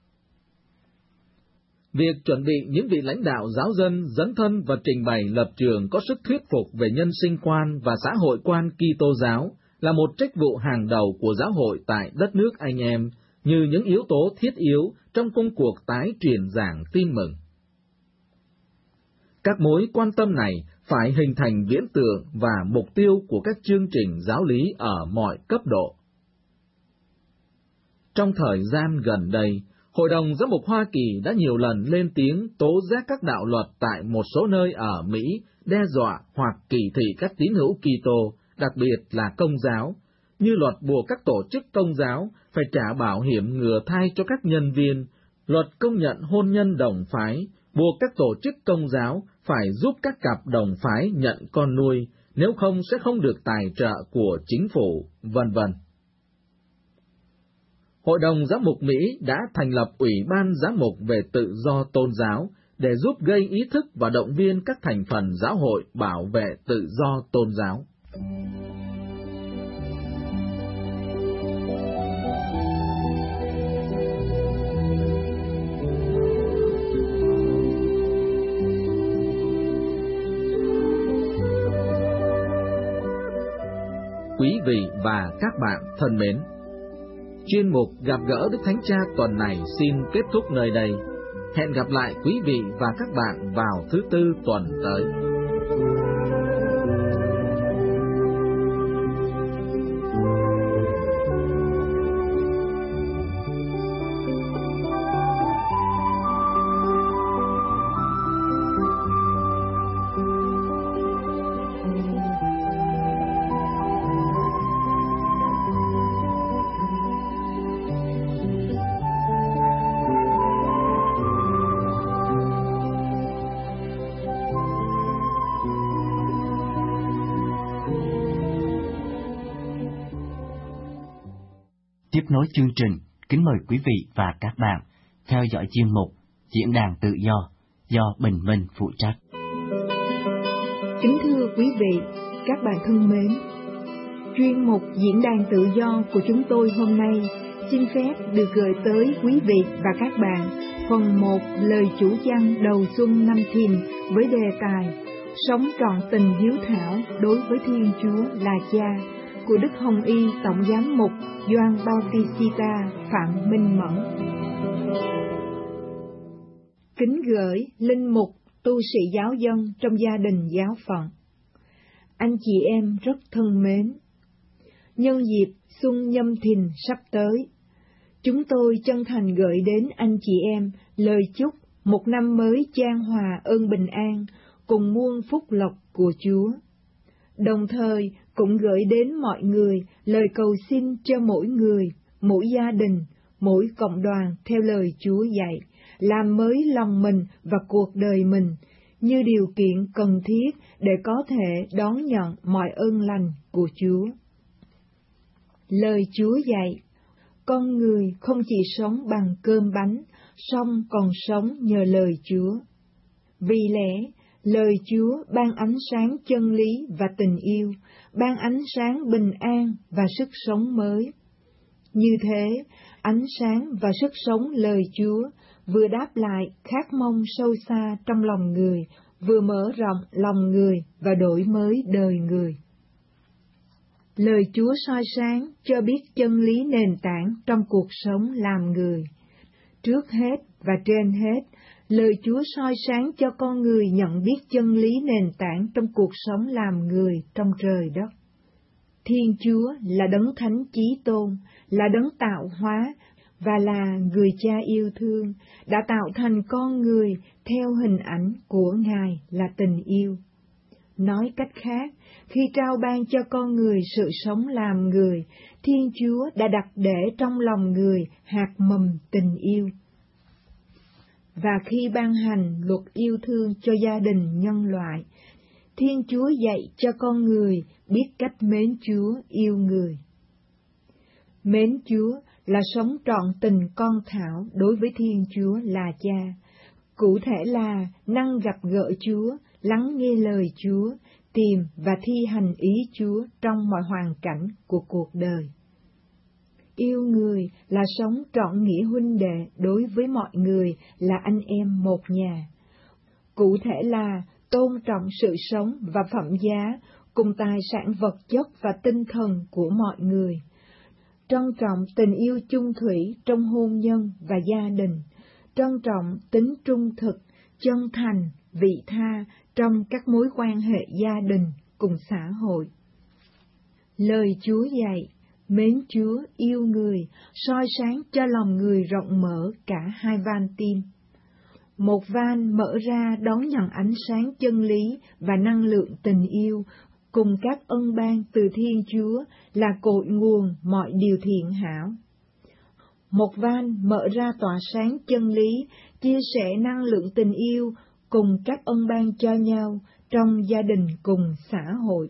Việc chuẩn bị những vị lãnh đạo giáo dân dấn thân và trình bày lập trường có sức thuyết phục về nhân sinh quan và xã hội quan Kitô giáo là một trách vụ hàng đầu của giáo hội tại đất nước anh em, như những yếu tố thiết yếu trong công cuộc tái truyền giảng tin mừng. Các mối quan tâm này phải hình thành viễn tượng và mục tiêu của các chương trình giáo lý ở mọi cấp độ. Trong thời gian gần đây, Hội đồng Giám mục Hoa Kỳ đã nhiều lần lên tiếng tố giác các đạo luật tại một số nơi ở Mỹ đe dọa hoặc kỳ thị các tín hữu Kitô, đặc biệt là Công giáo, như luật buộc các tổ chức Công giáo phải trả bảo hiểm ngừa thai cho các nhân viên, luật công nhận hôn nhân đồng phái, buộc các tổ chức Công giáo phải giúp các cặp đồng phái nhận con nuôi, nếu không sẽ không được tài trợ của chính phủ, vân vân. Hội đồng Giám mục Mỹ đã thành lập Ủy ban Giám mục về tự do tôn giáo để giúp gây ý thức và động viên các thành phần giáo hội bảo vệ tự do tôn giáo. Quý vị và các bạn thân mến, chuyên mục Gặp gỡ Đức Thánh Cha tuần này xin kết thúc nơi đây. Hẹn gặp lại quý vị và các bạn vào thứ Tư tuần tới. Tiếp nối chương trình, kính mời quý vị và các bạn theo dõi chuyên mục Diễn đàn Tự do Bình Minh phụ trách. Kính thưa quý vị, các bạn thân mến, chuyên mục Diễn đàn Tự do của chúng tôi hôm nay xin phép được gửi tới quý vị và các bạn phần 1 lời chủ văn đầu xuân năm Thìn với đề tài Sống trọn tình hiếu thảo đối với Thiên Chúa là Cha của Đức Hồng Y Tổng Giám mục Gioan Bautista Phạm Minh Mẫn. Kính gửi linh mục, tu sĩ giáo dân trong gia đình giáo phận. Anh chị em rất thân mến, nhân dịp xuân Nhâm Thìn sắp tới, chúng tôi chân thành gửi đến anh chị em lời chúc một năm mới chan hòa ơn bình an cùng muôn phúc lộc của Chúa. Đồng thời cũng gửi đến mọi người lời cầu xin cho mỗi người, mỗi gia đình, mỗi cộng đoàn theo lời Chúa dạy, làm mới lòng mình và cuộc đời mình như điều kiện cần thiết để có thể đón nhận mọi ơn lành của Chúa. Lời Chúa dạy, con người không chỉ sống bằng cơm bánh, song còn sống nhờ lời Chúa. Vì lẽ, lời Chúa ban ánh sáng chân lý và tình yêu, ban ánh sáng bình an và sức sống mới. Như thế, ánh sáng và sức sống lời Chúa vừa đáp lại khát mong sâu xa trong lòng người, vừa mở rộng lòng người và đổi mới đời người. Lời Chúa soi sáng cho biết chân lý nền tảng trong cuộc sống làm người. Trước hết và trên hết, lời Chúa soi sáng cho con người nhận biết chân lý nền tảng trong cuộc sống làm người trong trời đất. Thiên Chúa là đấng thánh chí tôn, là đấng tạo hóa và là người cha yêu thương, đã tạo thành con người theo hình ảnh của Ngài là tình yêu. Nói cách khác, khi trao ban cho con người sự sống làm người, Thiên Chúa đã đặt để trong lòng người hạt mầm tình yêu. Và khi ban hành luật yêu thương cho gia đình nhân loại, Thiên Chúa dạy cho con người biết cách mến Chúa yêu người. Mến Chúa là sống trọn tình con thảo đối với Thiên Chúa là Cha. Cụ thể là năng gặp gỡ Chúa, lắng nghe lời Chúa, tìm và thi hành ý Chúa trong mọi hoàn cảnh của cuộc đời. Yêu người là sống trọn nghĩa huynh đệ đối với mọi người là anh em một nhà. Cụ thể là tôn trọng sự sống và phẩm giá cùng tài sản vật chất và tinh thần của mọi người. Trân trọng tình yêu chung thủy trong hôn nhân và gia đình. Trân trọng tính trung thực, chân thành, vị tha trong các mối quan hệ gia đình cùng xã hội. Lời Chúa dạy, mến Chúa yêu người, soi sáng cho lòng người rộng mở cả hai van tim. Một van mở ra đón nhận ánh sáng chân lý và năng lượng tình yêu, cùng các ân ban từ Thiên Chúa là cội nguồn mọi điều thiện hảo. Một van mở ra tỏa sáng chân lý, chia sẻ năng lượng tình yêu cùng các ân ban cho nhau trong gia đình cùng xã hội.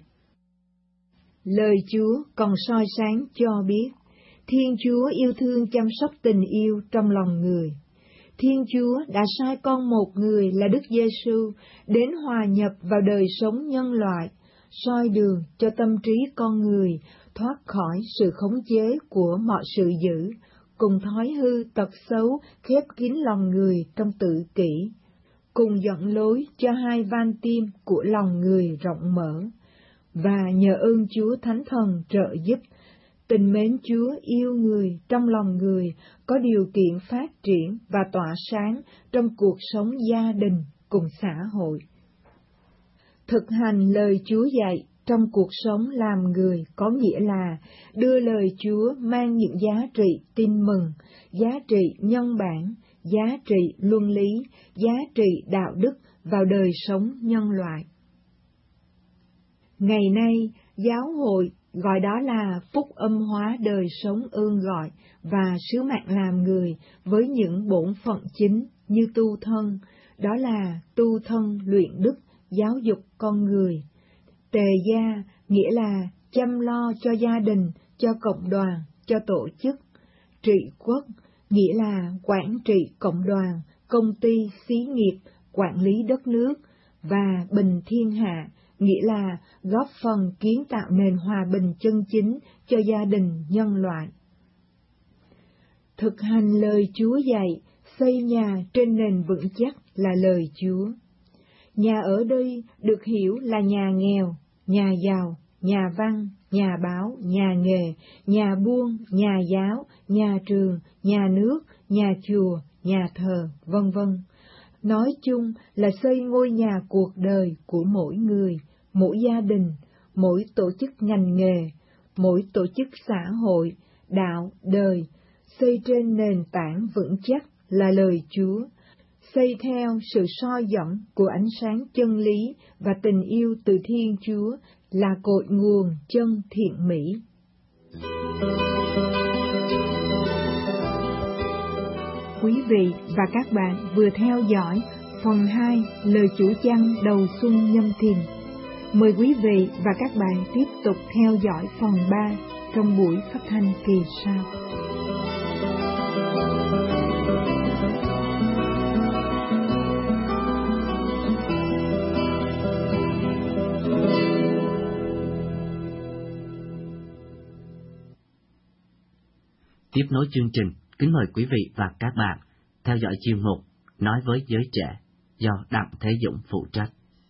Lời Chúa còn soi sáng cho biết, Thiên Chúa yêu thương chăm sóc tình yêu trong lòng người. Thiên Chúa đã sai con một người là Đức Giêsu đến hòa nhập vào đời sống nhân loại, soi đường cho tâm trí con người thoát khỏi sự khống chế của mọi sự dữ, cùng thói hư tật xấu khép kín lòng người trong tự kỷ, cùng dẫn lối cho hai van tim của lòng người rộng mở. Và nhờ ơn Chúa Thánh Thần trợ giúp, tình mến Chúa yêu người trong lòng người có điều kiện phát triển và tỏa sáng trong cuộc sống gia đình cùng xã hội. Thực hành lời Chúa dạy trong cuộc sống làm người có nghĩa là đưa lời Chúa mang những giá trị tin mừng, giá trị nhân bản, giá trị luân lý, giá trị đạo đức vào đời sống nhân loại. Ngày nay, giáo hội gọi đó là phúc âm hóa đời sống ơn gọi và sứ mạng làm người với những bổn phận chính như tu thân, đó là tu thân luyện đức, giáo dục con người. Tề gia nghĩa là chăm lo cho gia đình, cho cộng đoàn, cho tổ chức. Trị quốc nghĩa là quản trị cộng đoàn, công ty, xí nghiệp, quản lý đất nước. Và bình thiên hạ nghĩa là góp phần kiến tạo nền hòa bình chân chính cho gia đình nhân loại. Thực hành lời Chúa dạy, xây nhà trên nền vững chắc là lời Chúa. Nhà ở đây được hiểu là nhà nghèo, nhà giàu, nhà văn, nhà báo, nhà nghề, nhà buôn, nhà giáo, nhà trường, nhà nước, nhà chùa, nhà thờ, vân vân. Nói chung là xây ngôi nhà cuộc đời của mỗi người, mỗi gia đình, mỗi tổ chức ngành nghề, mỗi tổ chức xã hội, đạo, đời, xây trên nền tảng vững chắc là lời Chúa, xây theo sự soi dẫn của ánh sáng chân lý và tình yêu từ Thiên Chúa là cội nguồn chân thiện mỹ. Quý vị và các bạn vừa theo dõi phần 2 lời chủ chăn đầu xuân Nhâm Thìn. Mời quý vị và các bạn tiếp tục theo dõi phần 3 trong buổi phát thanh kỳ sau. Tiếp nối chương trình, kính mời quý vị và các bạn theo dõi chuyên mục Nói với giới trẻ do Đặng Thế Dũng phụ trách.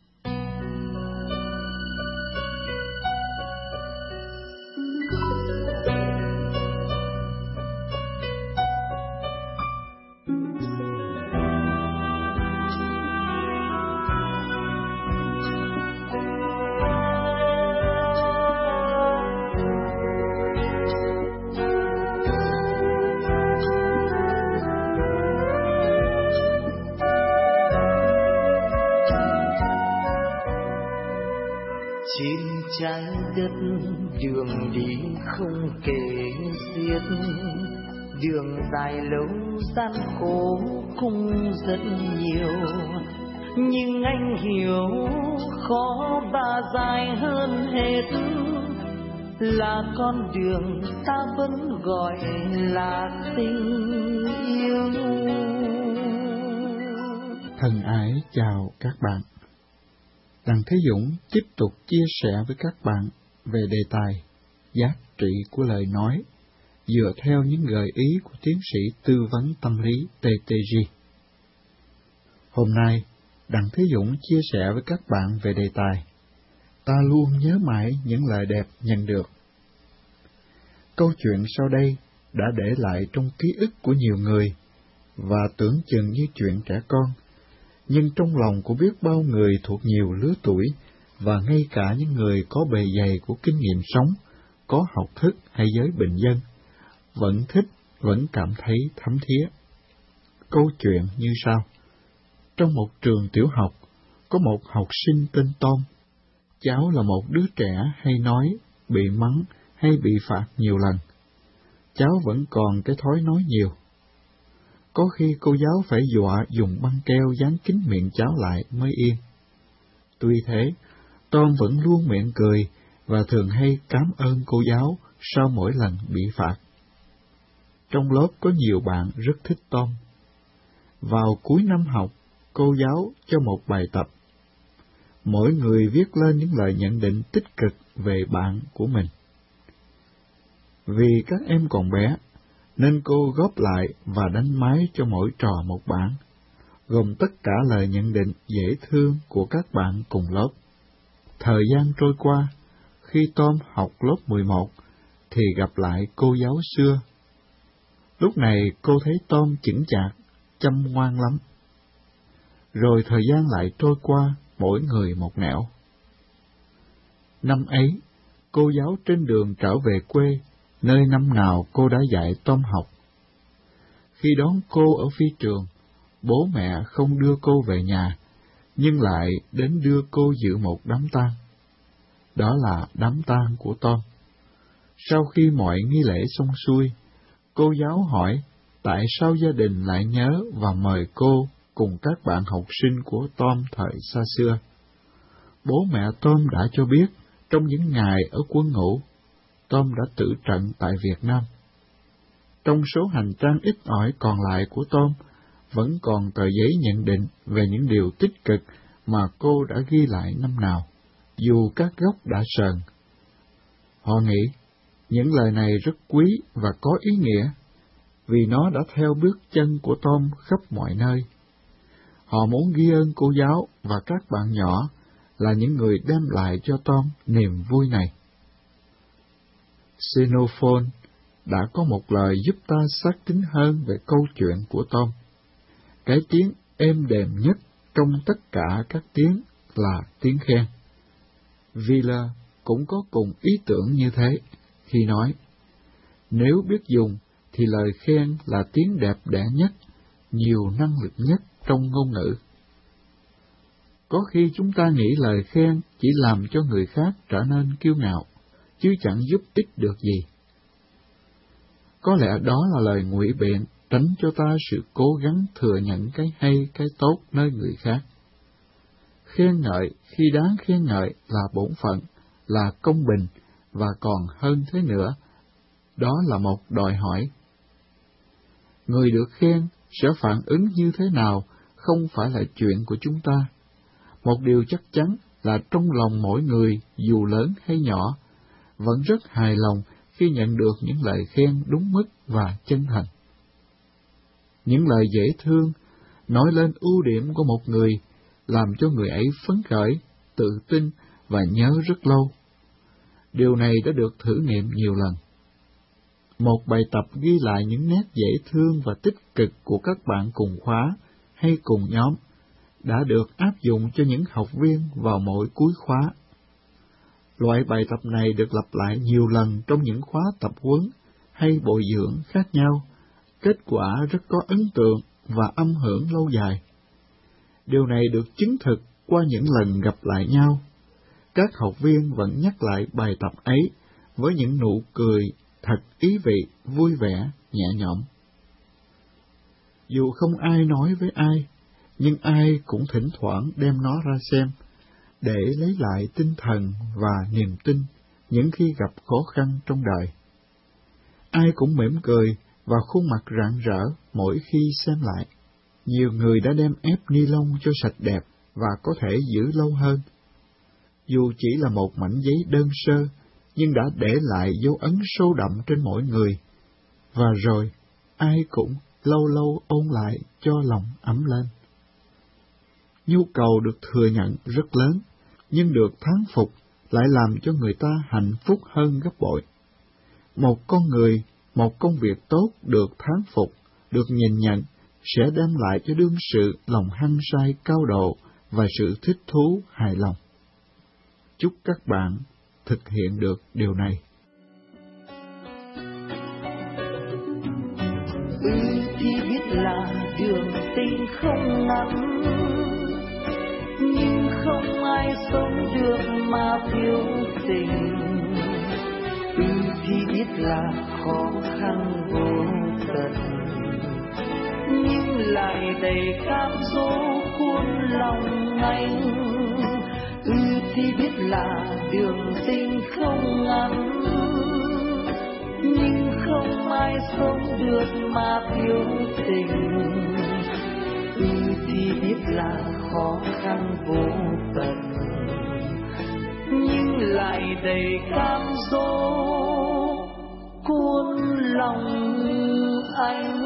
Trái đất đường đi không kể xiết, đường dài lâu gian khổ cũng rất nhiều, nhưng anh hiểu khó và dài hơn hết là con đường ta vẫn gọi là tình yêu. Thân ái chào các bạn. Đặng Thế Dũng tiếp tục chia sẻ với các bạn về đề tài giá trị của lời nói dựa theo những gợi ý của tiến sĩ tư vấn tâm lý TTG. Hôm nay, Đặng Thế Dũng chia sẻ với các bạn về đề tài ta luôn nhớ mãi những lời đẹp nhận được. Câu chuyện sau đây đã để lại trong ký ức của nhiều người và tưởng chừng như chuyện trẻ con, nhưng trong lòng của biết bao người thuộc nhiều lứa tuổi và ngay cả những người có bề dày của kinh nghiệm sống, có học thức hay giới bình dân, vẫn thích, vẫn cảm thấy thấm thía. Câu chuyện như sau. Trong một trường tiểu học, có một học sinh tên Tom. Cháu là một đứa trẻ hay nói, bị mắng hay bị phạt nhiều lần. Cháu vẫn còn cái thói nói nhiều. Có khi cô giáo phải dọa dùng băng keo dán kín miệng cháu lại mới yên. Tuy thế, Tom vẫn luôn miệng cười và thường hay cảm ơn cô giáo sau mỗi lần bị phạt. Trong lớp có nhiều bạn rất thích Tom. Vào cuối năm học, cô giáo cho một bài tập. Mỗi người viết lên những lời nhận định tích cực về bạn của mình. Vì các em còn bé, nên cô góp lại và đánh máy cho mỗi trò một bản, gồm tất cả lời nhận định dễ thương của các bạn cùng lớp. Thời gian trôi qua, khi Tom học lớp 11, thì gặp lại cô giáo xưa. Lúc này cô thấy Tom chững chạc, chăm ngoan lắm. Rồi thời gian lại trôi qua, mỗi người một nẻo. Năm ấy, cô giáo trên đường trở về quê, nơi năm nào cô đã dạy Tom học. Khi đón cô ở phi trường, bố mẹ không đưa cô về nhà, nhưng lại đến đưa cô dự một đám tang. Đó là đám tang của Tom. Sau khi mọi nghi lễ xong xuôi, cô giáo hỏi tại sao gia đình lại nhớ và mời cô cùng các bạn học sinh của Tom thời xa xưa. Bố mẹ Tom đã cho biết trong những ngày ở quân ngũ, Tom đã tử trận tại Việt Nam. Trong số hành trang ít ỏi còn lại của Tom, vẫn còn tờ giấy nhận định về những điều tích cực mà cô đã ghi lại năm nào, dù các góc đã sờn. Họ nghĩ những lời này rất quý và có ý nghĩa, vì nó đã theo bước chân của Tom khắp mọi nơi. Họ muốn ghi ơn cô giáo và các bạn nhỏ là những người đem lại cho Tom niềm vui này. Xenophon đã có một lời giúp ta xác tín hơn về câu chuyện của Tom. Cái tiếng êm đềm nhất trong tất cả các tiếng là tiếng khen. Villa cũng có cùng ý tưởng như thế khi nói, nếu biết dùng thì lời khen là tiếng đẹp đẽ nhất, nhiều năng lực nhất trong ngôn ngữ. Có khi chúng ta nghĩ lời khen chỉ làm cho người khác trở nên kiêu ngạo, chứ chẳng giúp ích được gì. Có lẽ đó là lời ngụy biện tránh cho ta sự cố gắng thừa nhận cái hay, cái tốt nơi người khác. Khen ngợi khi đáng khen ngợi là bổn phận, là công bình, và còn hơn thế nữa, đó là một đòi hỏi. Người được khen sẽ phản ứng như thế nào không phải là chuyện của chúng ta. Một điều chắc chắn là trong lòng mỗi người, dù lớn hay nhỏ, vẫn rất hài lòng khi khi nhận được những lời khen đúng mức và chân thành. Những lời dễ thương nói lên ưu điểm của một người, làm cho người ấy phấn khởi, tự tin và nhớ rất lâu. Điều này đã được thử nghiệm nhiều lần. Một bài tập ghi lại những nét dễ thương và tích cực của các bạn cùng khóa hay cùng nhóm đã được áp dụng cho những học viên vào mỗi cuối khóa. Loại bài tập này được lặp lại nhiều lần trong những khóa tập huấn hay bồi dưỡng khác nhau, kết quả rất có ấn tượng và âm hưởng lâu dài. Điều này được chứng thực qua những lần gặp lại nhau. Các học viên vẫn nhắc lại bài tập ấy với những nụ cười thật ý vị, vui vẻ, nhẹ nhõm. Dù không ai nói với ai, nhưng ai cũng thỉnh thoảng đem nó ra xem, để lấy lại tinh thần và niềm tin những khi gặp khó khăn trong đời. Ai cũng mỉm cười và khuôn mặt rạng rỡ mỗi khi xem lại. Nhiều người đã đem ép ni lông cho sạch đẹp và có thể giữ lâu hơn. Dù chỉ là một mảnh giấy đơn sơ, nhưng đã để lại dấu ấn sâu đậm trên mỗi người, và rồi ai cũng lâu lâu ôn lại cho lòng ấm lên. Nhu cầu được thừa nhận rất lớn, nhưng được thán phục lại làm cho người ta hạnh phúc hơn gấp bội. Một con người, một công việc tốt được thán phục, được nhìn nhận, sẽ đem lại cho đương sự lòng hăng say cao độ và sự thích thú hài lòng. Chúc các bạn thực hiện được điều này. Thì biết là đường tình không ngắn, nhưng không ai sống được mà thiếu tình. Thì biết là khó khăn vô tận, nhưng lại đầy cám dỗ cuốn lòng anh. Thì biết là đường tình không ngắn, nhưng không ai sống được mà thiếu tình. Thì biết là khó khăn vô tận, nhưng lại đầy cám dỗ cuốn lòng anh.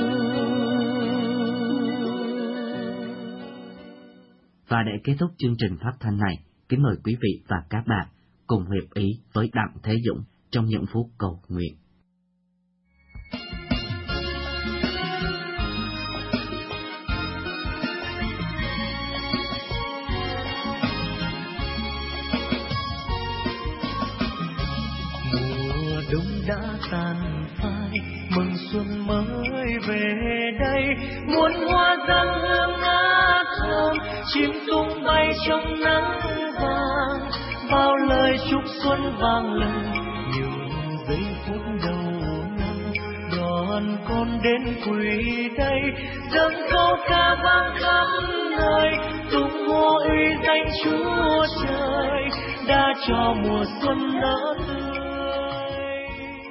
Và để kết thúc chương trình phát thanh này, kính mời quý vị và các bạn cùng hiệp ý với Đặng Thế Dũng trong những phút cầu nguyện. Mùa đông đã tàn phai, mừng xuân mới về đây. Muôn hoa răng hương ngát thơm, chim tung bay trong nắng vàng. Bao lời chúc xuân vang lên, những giây phút đầu năm. Đoàn con đến quỳ đây, dâng câu ca vang khắp nơi, tung hô uy danh Chúa Trời đã cho mùa xuân nở tươi.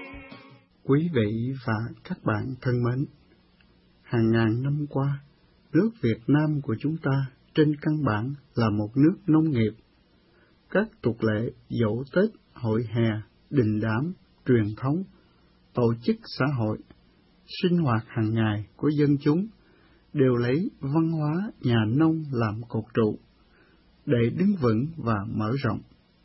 Quý vị và các bạn thân mến, hàng ngàn năm qua, nước Việt Nam của chúng ta trên căn bản là một nước nông nghiệp. Các tục lệ, dỗ Tết, hội hè, đình đám, truyền thống, tổ chức xã hội, sinh hoạt hàng ngày của dân chúng đều lấy văn hóa nhà nông làm cột trụ, để đứng vững và mở rộng.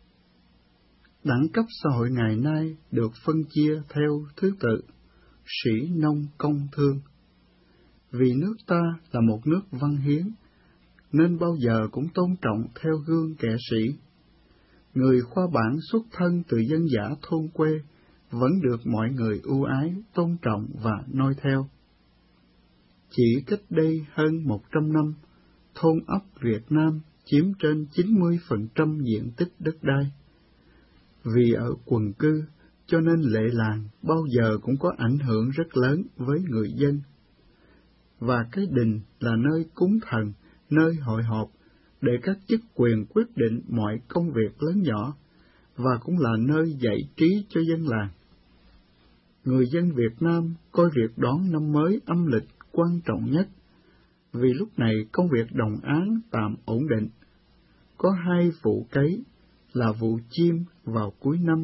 Đẳng cấp xã hội ngày nay được phân chia theo thứ tự sĩ, nông, công, thương. Vì nước ta là một nước văn hiến, nên bao giờ cũng tôn trọng theo gương kẻ sĩ. Người khoa bản xuất thân từ dân dã thôn quê vẫn được mọi người ưu ái, tôn trọng và noi theo. Chỉ cách đây hơn 100 năm, thôn ấp Việt Nam chiếm trên 90% diện tích đất đai. Vì ở quần cư, cho nên lệ làng bao giờ cũng có ảnh hưởng rất lớn với người dân. Và cái đình là nơi cúng thần, nơi hội họp, để các chức quyền quyết định mọi công việc lớn nhỏ, và cũng là nơi giải trí cho dân làng. Người dân Việt Nam coi việc đón năm mới âm lịch quan trọng nhất, vì lúc này công việc đồng áng tạm ổn định. Có 2 vụ cấy là vụ chiêm vào cuối năm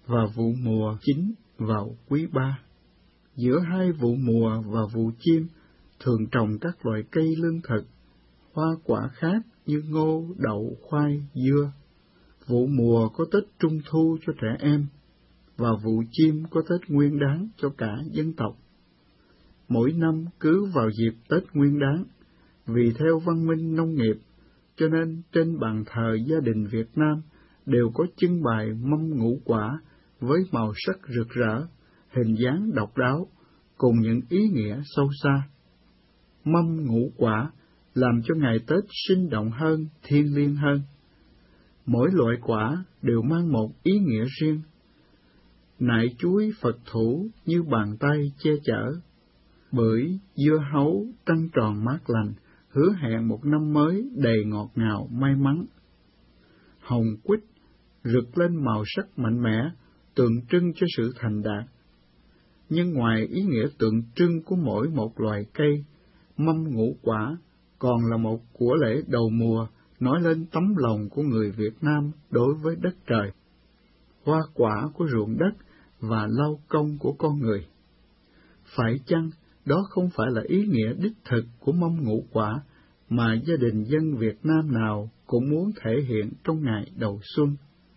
và vụ mùa chính vào quý 3. Giữa hai vụ mùa và vụ chiêm thường trồng các loại cây lương thực, hoa quả khác như ngô, đậu, khoai, dưa. Vụ mùa có Tết Trung Thu cho trẻ em, và vụ chiêm có Tết Nguyên Đán cho cả dân tộc. Mỗi năm cứ vào dịp Tết Nguyên Đán, vì theo văn minh nông nghiệp, cho nên trên bàn thờ gia đình Việt Nam đều có trưng bày mâm ngũ quả với màu sắc rực rỡ, hình dáng độc đáo, cùng những ý nghĩa sâu xa. Mâm ngũ quả làm cho ngày Tết sinh động hơn, thiêng liêng hơn. Mỗi loại quả đều mang một ý nghĩa riêng. Nại chuối Phật thủ như bàn tay che chở, bưởi, dưa hấu trăng tròn mát lành, hứa hẹn một năm mới đầy ngọt ngào may mắn. Hồng quýt rực lên màu sắc mạnh mẽ, tượng trưng cho sự thành đạt. Nhưng ngoài ý nghĩa tượng trưng của mỗi một loài cây, mâm ngũ quả còn là một của lễ đầu mùa, nói lên tấm lòng của người Việt Nam đối với đất trời, hoa quả của ruộng đất và lao công của con người. Phải chăng đó không phải là ý nghĩa đích thực của mâm ngũ quả mà gia đình dân Việt Nam nào cũng muốn thể hiện trong ngày đầu xuân?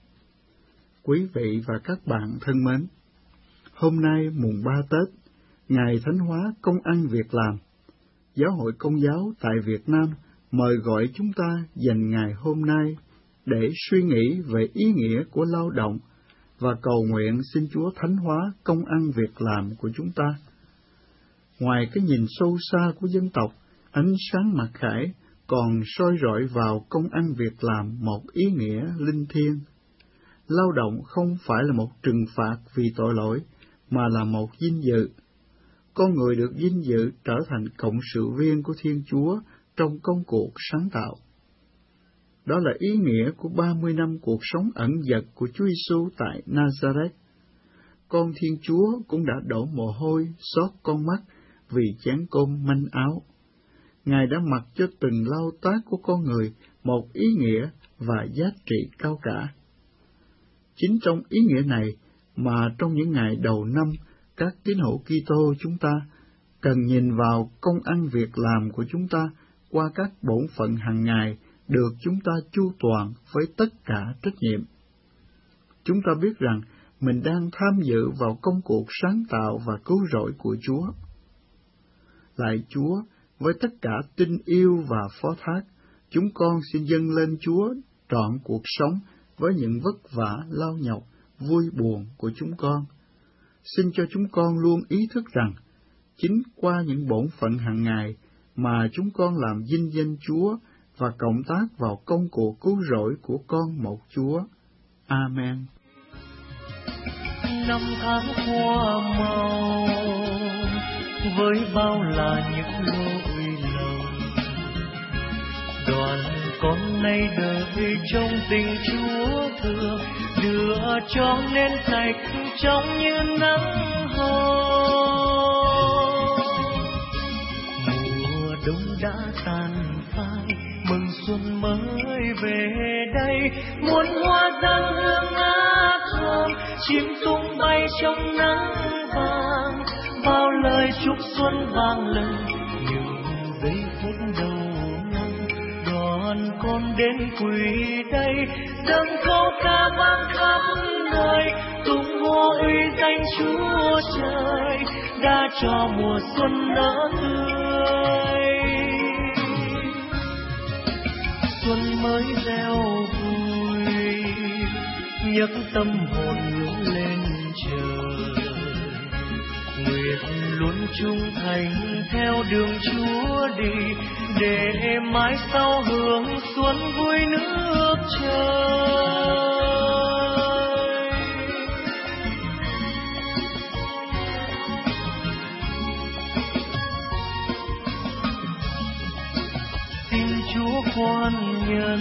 Quý vị và các bạn thân mến, hôm nay mùng 3 Tết, ngày Thánh hóa công ăn việc làm, Giáo hội Công giáo tại Việt Nam mời gọi chúng ta dành ngày hôm nay để suy nghĩ về ý nghĩa của lao động và cầu nguyện xin Chúa thánh hóa công ăn việc làm của chúng ta. Ngoài cái nhìn sâu xa của dân tộc, ánh sáng mặc khải còn soi rọi vào công ăn việc làm một ý nghĩa linh thiêng. Lao động không phải là một trừng phạt vì tội lỗi, mà là một vinh dự. Con người được vinh dự trở thành cộng sự viên của Thiên Chúa trong công cuộc sáng tạo. Đó là ý nghĩa của 30 năm cuộc sống ẩn dật của Chúa Giêsu tại Nazareth. Con Thiên Chúa cũng đã đổ mồ hôi, xót con mắt vì chén cơm manh áo. Ngài đã mặc cho từng lao tác của con người một ý nghĩa và giá trị cao cả. Chính trong ý nghĩa này mà trong những ngày đầu năm, các tín hữu Kitô chúng ta cần nhìn vào công ăn việc làm của chúng ta qua các bổn phận hàng ngày được chúng ta chu toàn với tất cả trách nhiệm. Chúng ta biết rằng mình đang tham dự vào công cuộc sáng tạo và cứu rỗi của Chúa. Lạy Chúa, với tất cả tình yêu và phó thác, chúng con xin dâng lên Chúa trọn cuộc sống với những vất vả, lao nhọc, vui buồn của chúng con. Xin cho chúng con luôn ý thức rằng, chính qua những bổn phận hàng ngày mà chúng con làm vinh danh Chúa và cộng tác vào công cuộc cứu rỗi của con một Chúa. Amen. Năm tháng qua màu với bao là những lỗi lầm, đoàn con nay đời trong tình Chúa thương, đưa cho nên sạch trong như nắng hồng. Mùa đông đã tàn phai, mừng xuân mới về đây, muôn hoa giăng hương ngát thơm, chim tung bay trong nắng vàng, bao lời chúc xuân vang lên những giây phút đầu năm. Đoàn con đến quỳ đây, dâng câu ca vang khắp nơi, tung hô uy danh Chúa trời, đã cho mùa xuân nở tươi. Xuân mới gieo vui, nhấc tâm hồn hướng lên trời, nguyện luôn trung thành theo đường Chúa đi, để mãi sau hưởng xuân vui nước trời. Xin Chúa quan nhân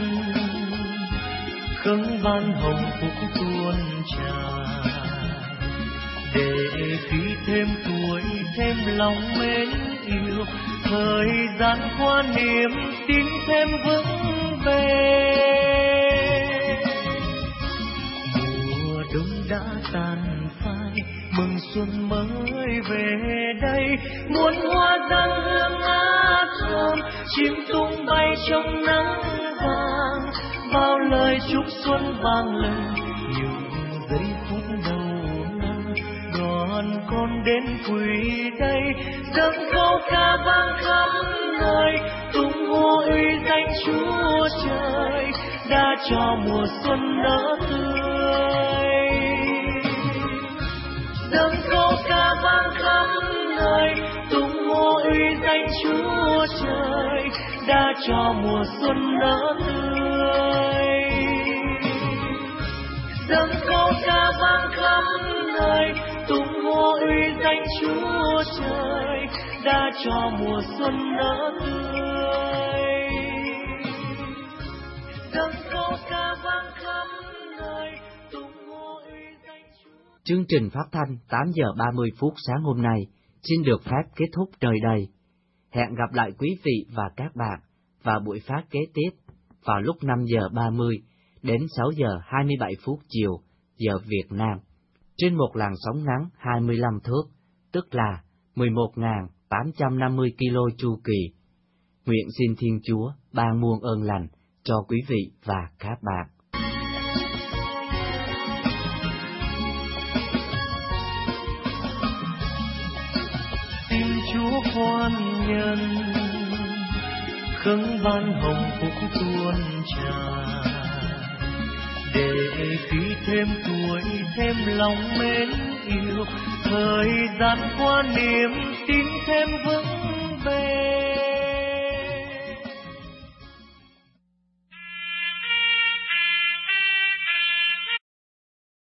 khấn ban hồng phúc tuôn tràn, để khi thêm tuổi thêm lòng mến yêu, thời gian qua niềm tin thêm vững bền. Mùa đông đã tàn phai, mừng xuân mới về đây. Muôn hoa răng hương ngát thơm, chim tung bay trong nắng vàng. Bao lời chúc xuân vang lên, những giây phút đầu năm. Đoàn con đến quỳ đây, dâng câu ca vang khắp nơi, tung hô uy danh Chúa Trời đã cho mùa xuân nở tươi. Dâng câu ca vang khắp nơi, tung hô uy danh Chúa Trời đã cho mùa xuân nở tươi. Dâng câu ca vang khắp nơi, tung hô uy danh Chúa Trời đã cho mùa xuân nở tươi. Dâng câu ca vang khắp nơi, tung hô uy danh Chúa. Chương trình phát thanh 8 giờ 30 phút sáng hôm nay xin được phép kết thúc nơi đây. Hẹn gặp lại quý vị và các bạn vào buổi phát kế tiếp vào lúc 5 giờ 30 đến 6 giờ 27 phút chiều giờ Việt Nam trên một làn sóng ngắn 25 thước, tức là 11.850 km chu kỳ. Nguyện xin Thiên Chúa ban muôn ơn lành cho quý vị và các bạn. Xin Chúa khoan nhân, khấn ban hồng phúc tuôn tràn, để khi thêm tuổi thêm lòng mến yêu, thời gian qua niềm tin thêm vững bền.